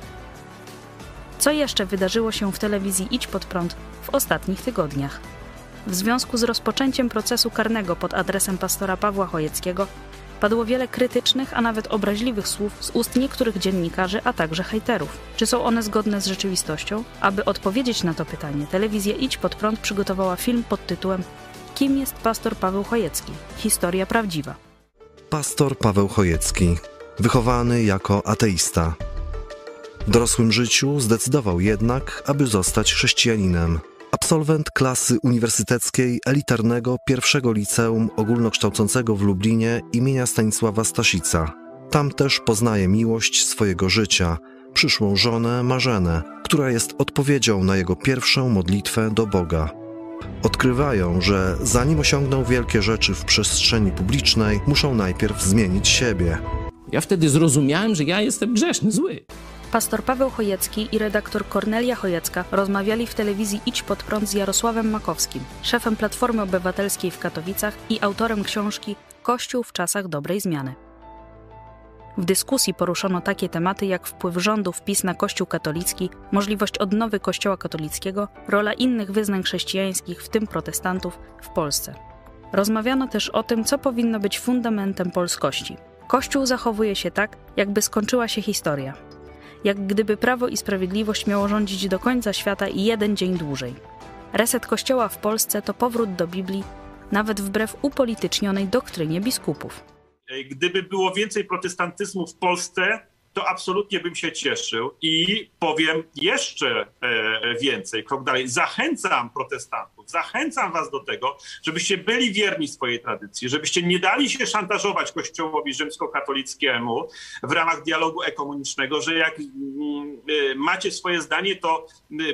Co jeszcze wydarzyło się w telewizji Idź Pod Prąd w ostatnich tygodniach? W związku z rozpoczęciem procesu karnego pod adresem pastora Pawła Chojeckiego padło wiele krytycznych, a nawet obraźliwych słów z ust niektórych dziennikarzy, a także hejterów. Czy są one zgodne z rzeczywistością? Aby odpowiedzieć na to pytanie, telewizja Idź Pod Prąd przygotowała film pod tytułem Kim jest pastor Paweł Chojecki? Historia prawdziwa.
Pastor Paweł Chojecki, wychowany jako ateista. W dorosłym życiu zdecydował jednak, aby zostać chrześcijaninem. Absolwent klasy uniwersyteckiej elitarnego pierwszego liceum ogólnokształcącego w Lublinie imienia Stanisława Staszica. Tam też poznaje miłość swojego życia, przyszłą żonę Marzenę, która jest odpowiedzią na jego pierwszą modlitwę do Boga. Odkrywają, że zanim osiągną wielkie rzeczy w przestrzeni publicznej, muszą najpierw zmienić siebie.
Ja wtedy zrozumiałem, że ja jestem grzeszny, zły.
Pastor Paweł Chojecki i redaktor Kornelia Chojecka rozmawiali w telewizji Idź Pod Prąd z Jarosławem Makowskim, szefem Platformy Obywatelskiej w Katowicach i autorem książki Kościół w czasach dobrej zmiany. W dyskusji poruszono takie tematy jak wpływ rządów PiS na Kościół katolicki, możliwość odnowy Kościoła katolickiego, rola innych wyznań chrześcijańskich, w tym protestantów, w Polsce. Rozmawiano też o tym, co powinno być fundamentem polskości. Kościół zachowuje się tak, jakby skończyła się historia. Jak gdyby Prawo i Sprawiedliwość miało rządzić do końca świata i jeden dzień dłużej. Reset Kościoła w Polsce to powrót do Biblii, nawet wbrew upolitycznionej doktrynie biskupów.
Gdyby było więcej protestantyzmu w Polsce, to absolutnie bym się cieszył i powiem jeszcze więcej, krok dalej. Zachęcam protestantów, zachęcam was do tego, żebyście byli wierni swojej tradycji, żebyście nie dali się szantażować Kościołowi rzymskokatolickiemu w ramach dialogu ekumenicznego, że jak macie swoje zdanie, to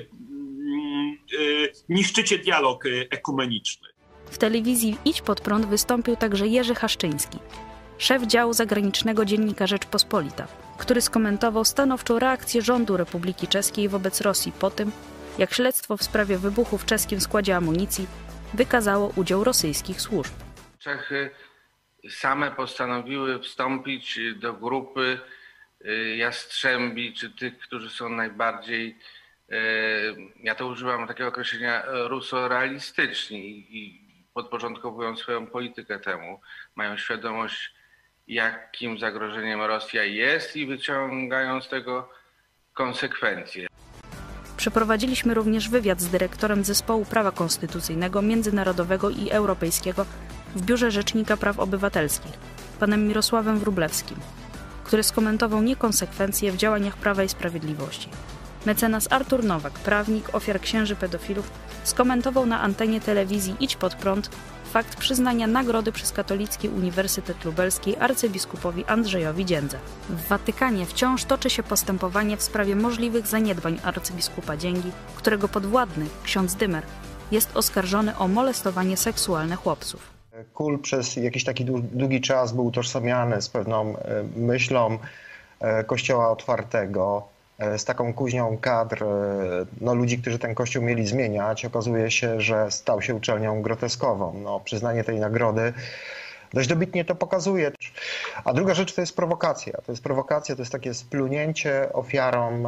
niszczycie dialog ekumeniczny.
W telewizji Idź Pod Prąd wystąpił także Jerzy Haszczyński, szef działu zagranicznego dziennika Rzeczpospolita, który skomentował stanowczą reakcję rządu Republiki Czeskiej wobec Rosji po tym, jak śledztwo w sprawie wybuchu w czeskim składzie amunicji wykazało udział rosyjskich służb.
Czechy same postanowiły wstąpić do grupy jastrzębi, czy tych, którzy są najbardziej, ja to używam takiego określenia, rusorealistyczni i podporządkowują swoją politykę temu. Mają świadomość, jakim zagrożeniem Rosja jest i wyciągają z tego konsekwencje.
Przeprowadziliśmy również wywiad z dyrektorem Zespołu Prawa Konstytucyjnego, Międzynarodowego i Europejskiego w Biurze Rzecznika Praw Obywatelskich, panem Mirosławem Wróblewskim, który skomentował niekonsekwencje w działaniach Prawa i Sprawiedliwości. Mecenas Artur Nowak, prawnik ofiar księży pedofilów, skomentował na antenie telewizji Idź Pod Prąd fakt przyznania nagrody przez Katolicki Uniwersytet Lubelski arcybiskupowi Andrzejowi Dziędze. W Watykanie wciąż toczy się postępowanie w sprawie możliwych zaniedbań arcybiskupa Dzięgi, którego podwładny, ksiądz Dymer, jest oskarżony o molestowanie seksualne chłopców.
KUL przez jakiś taki długi czas był utożsamiany z pewną myślą Kościoła otwartego, z taką kuźnią kadr, ludzi, którzy ten kościół mieli zmieniać. Okazuje się, że stał się uczelnią groteskową. Przyznanie tej nagrody dość dobitnie to pokazuje. A druga rzecz to jest prowokacja. To jest takie splunięcie ofiarom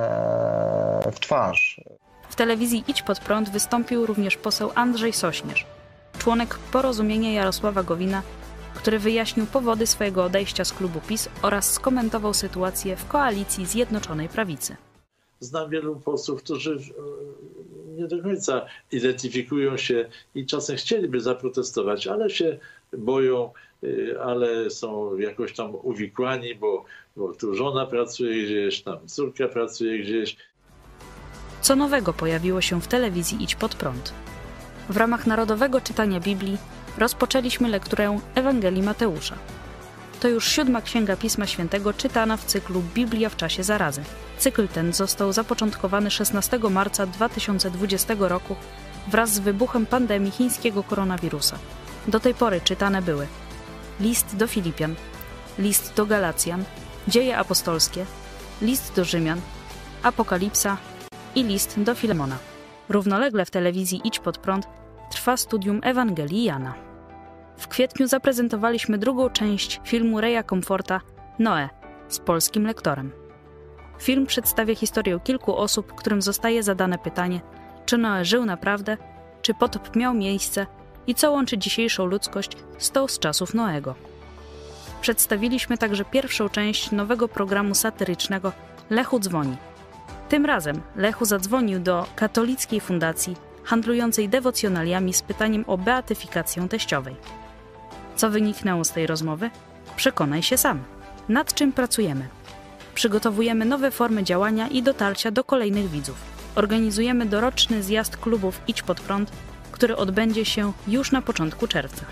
w twarz.
W telewizji Idź Pod Prąd wystąpił również poseł Andrzej Sośnierz, członek Porozumienia Jarosława Gowina, który wyjaśnił powody swojego odejścia z klubu PiS oraz skomentował sytuację w koalicji Zjednoczonej Prawicy.
Znam wielu posłów, którzy nie do końca identyfikują się i czasem chcieliby zaprotestować, ale się boją, ale są jakoś tam uwikłani, bo tu żona pracuje gdzieś, tam córka pracuje gdzieś.
Co nowego pojawiło się w telewizji Idź Pod Prąd? W ramach Narodowego Czytania Biblii rozpoczęliśmy lekturę Ewangelii Mateusza. To już 7. księga Pisma Świętego czytana w cyklu Biblia w czasie zarazy. Cykl ten został zapoczątkowany 16 marca 2020 roku wraz z wybuchem pandemii chińskiego koronawirusa. Do tej pory czytane były List do Filipian, List do Galacjan, Dzieje apostolskie, List do Rzymian, Apokalipsa i List do Filemona. Równolegle w telewizji Idź Pod Prąd trwa studium Ewangelii Jana. W kwietniu zaprezentowaliśmy drugą część filmu Reja Komforta Noe z polskim lektorem. Film przedstawia historię kilku osób, którym zostaje zadane pytanie, czy Noe żył naprawdę, czy potop miał miejsce i co łączy dzisiejszą ludzkość z tą z czasów Noego. Przedstawiliśmy także pierwszą część nowego programu satyrycznego Lechu dzwoni. Tym razem Lechu zadzwonił do katolickiej fundacji handlującej dewocjonaliami z pytaniem o beatyfikację teściowej. Co wyniknęło z tej rozmowy? Przekonaj się sam. Nad czym pracujemy? Przygotowujemy nowe formy działania i dotarcia do kolejnych widzów. Organizujemy doroczny zjazd klubów Idź Pod Prąd, który odbędzie się już na początku czerwca.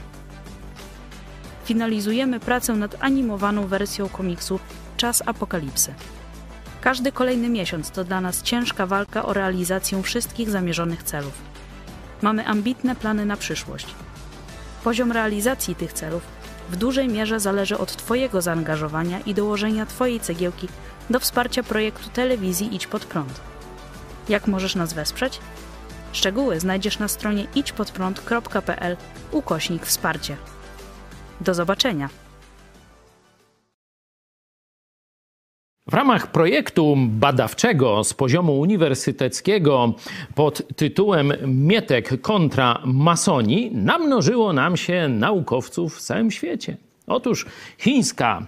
Finalizujemy pracę nad animowaną wersją komiksu Czas Apokalipsy. Każdy kolejny miesiąc to dla nas ciężka walka o realizację wszystkich zamierzonych celów. Mamy ambitne plany na przyszłość. Poziom realizacji tych celów w dużej mierze zależy od Twojego zaangażowania i dołożenia Twojej cegiełki do wsparcia projektu telewizji Idź Pod Prąd. Jak możesz nas wesprzeć? Szczegóły znajdziesz na stronie idźpodprąd.pl/wsparcie. Do zobaczenia!
W ramach projektu badawczego z poziomu uniwersyteckiego pod tytułem Mietek kontra masoni namnożyło nam się naukowców w całym świecie. Otóż chińska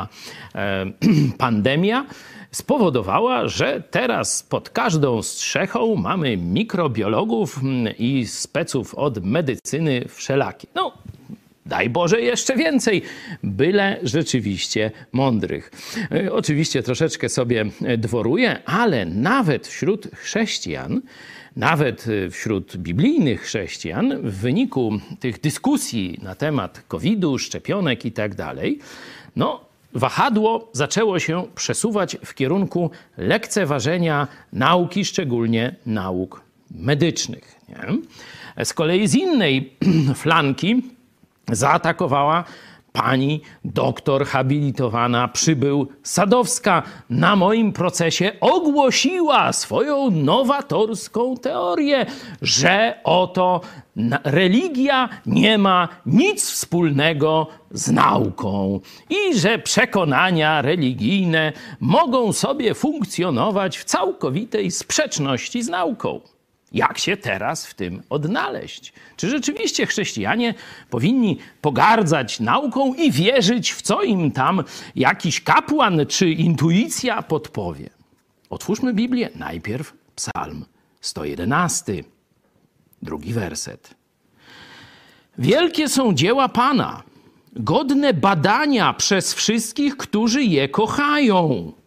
pandemia spowodowała, że teraz pod każdą strzechą mamy mikrobiologów i speców od medycyny wszelakie. Daj Boże jeszcze więcej, byle rzeczywiście mądrych. Oczywiście troszeczkę sobie dworuję, ale nawet wśród chrześcijan, nawet wśród biblijnych chrześcijan, w wyniku tych dyskusji na temat COVID-u, szczepionek i tak dalej, wahadło zaczęło się przesuwać w kierunku lekceważenia nauki, szczególnie nauk medycznych. Nie? Z kolei z innej flanki zaatakowała pani doktor habilitowana Przybył Sadowska. Na moim procesie ogłosiła swoją nowatorską teorię, że oto religia nie ma nic wspólnego z nauką i że przekonania religijne mogą sobie funkcjonować w całkowitej sprzeczności z nauką. Jak się teraz w tym odnaleźć? Czy rzeczywiście chrześcijanie powinni pogardzać nauką i wierzyć w co im tam jakiś kapłan czy intuicja podpowie? Otwórzmy Biblię. Najpierw Psalm 111, 2 werset. Wielkie są dzieła Pana, godne badania przez wszystkich, którzy je kochają.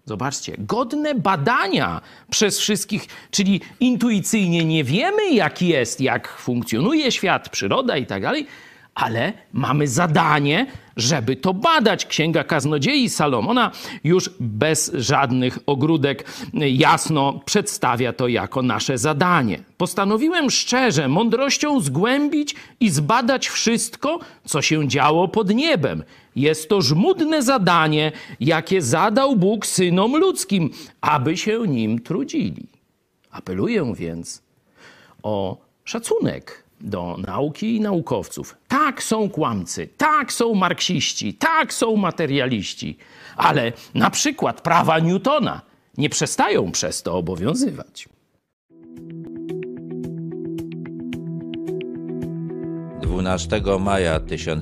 Zobaczcie, godne badania przez wszystkich, czyli intuicyjnie nie wiemy, jak jest, jak funkcjonuje świat, przyroda i tak dalej, ale mamy zadanie, żeby to badać. Księga Kaznodziei Salomona już bez żadnych ogródek jasno przedstawia to jako nasze zadanie. Postanowiłem szczerze, mądrością zgłębić i zbadać wszystko, co się działo pod niebem. Jest to żmudne zadanie, jakie zadał Bóg synom ludzkim, aby się nim trudzili. Apeluję więc o szacunek do nauki i naukowców. Tak, są kłamcy, tak, są marksiści, tak, są materialiści, ale na przykład prawa Newtona nie przestają przez to obowiązywać.
12 maja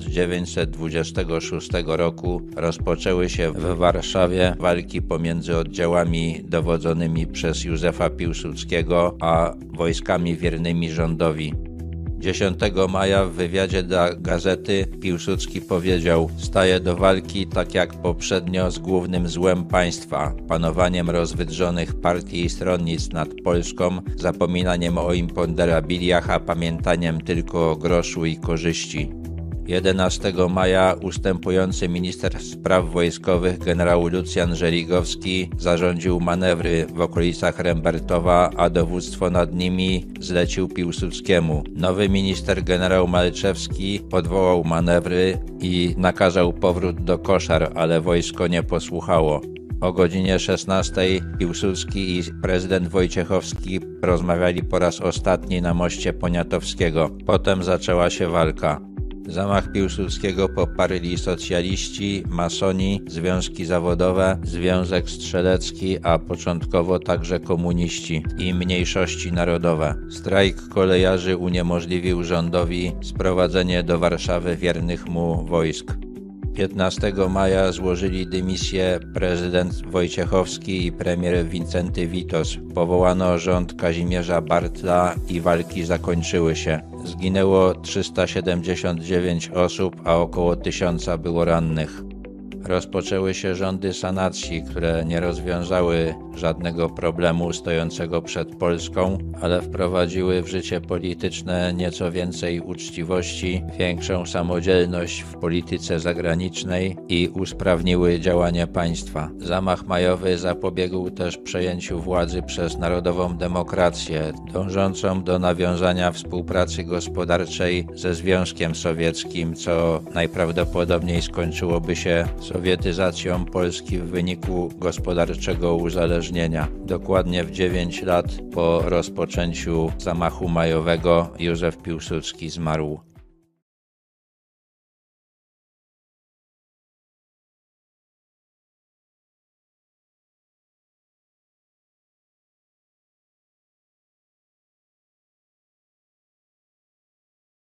1926 roku rozpoczęły się w Warszawie walki pomiędzy oddziałami dowodzonymi przez Józefa Piłsudskiego a wojskami wiernymi rządowi. 10 maja w wywiadzie dla gazety Piłsudski powiedział: staję do walki tak jak poprzednio z głównym złem państwa, panowaniem rozwydrzonych partii i stronnictw nad Polską, zapominaniem o imponderabiliach, a pamiętaniem tylko o groszu i korzyści. 11 maja ustępujący minister spraw wojskowych generał Lucjan Żeligowski zarządził manewry w okolicach Rembertowa, a dowództwo nad nimi zlecił Piłsudskiemu. Nowy minister generał Malczewski odwołał manewry i nakazał powrót do koszar, ale wojsko nie posłuchało. O godzinie 16 Piłsudski i prezydent Wojciechowski rozmawiali po raz ostatni na moście Poniatowskiego. Potem zaczęła się walka. Zamach Piłsudskiego poparli socjaliści, masoni, związki zawodowe, Związek Strzelecki, a początkowo także komuniści i mniejszości narodowe. Strajk kolejarzy uniemożliwił rządowi sprowadzenie do Warszawy wiernych mu wojsk. 15 maja złożyli dymisję prezydent Wojciechowski i premier Wincenty Witos. Powołano rząd Kazimierza Bartla i walki zakończyły się. Zginęło 379 osób, a około 1000 było rannych. Rozpoczęły się rządy sanacji, które nie rozwiązały żadnego problemu stojącego przed Polską, ale wprowadziły w życie polityczne nieco więcej uczciwości, większą samodzielność w polityce zagranicznej i usprawniły działanie państwa. Zamach majowy zapobiegł też przejęciu władzy przez Narodową Demokrację, dążącą do nawiązania współpracy gospodarczej ze Związkiem Sowieckim, co najprawdopodobniej skończyłoby się sowietyzacją Polski w wyniku gospodarczego uzależnienia. Dokładnie w 9 lat po rozpoczęciu zamachu majowego Józef Piłsudski zmarł.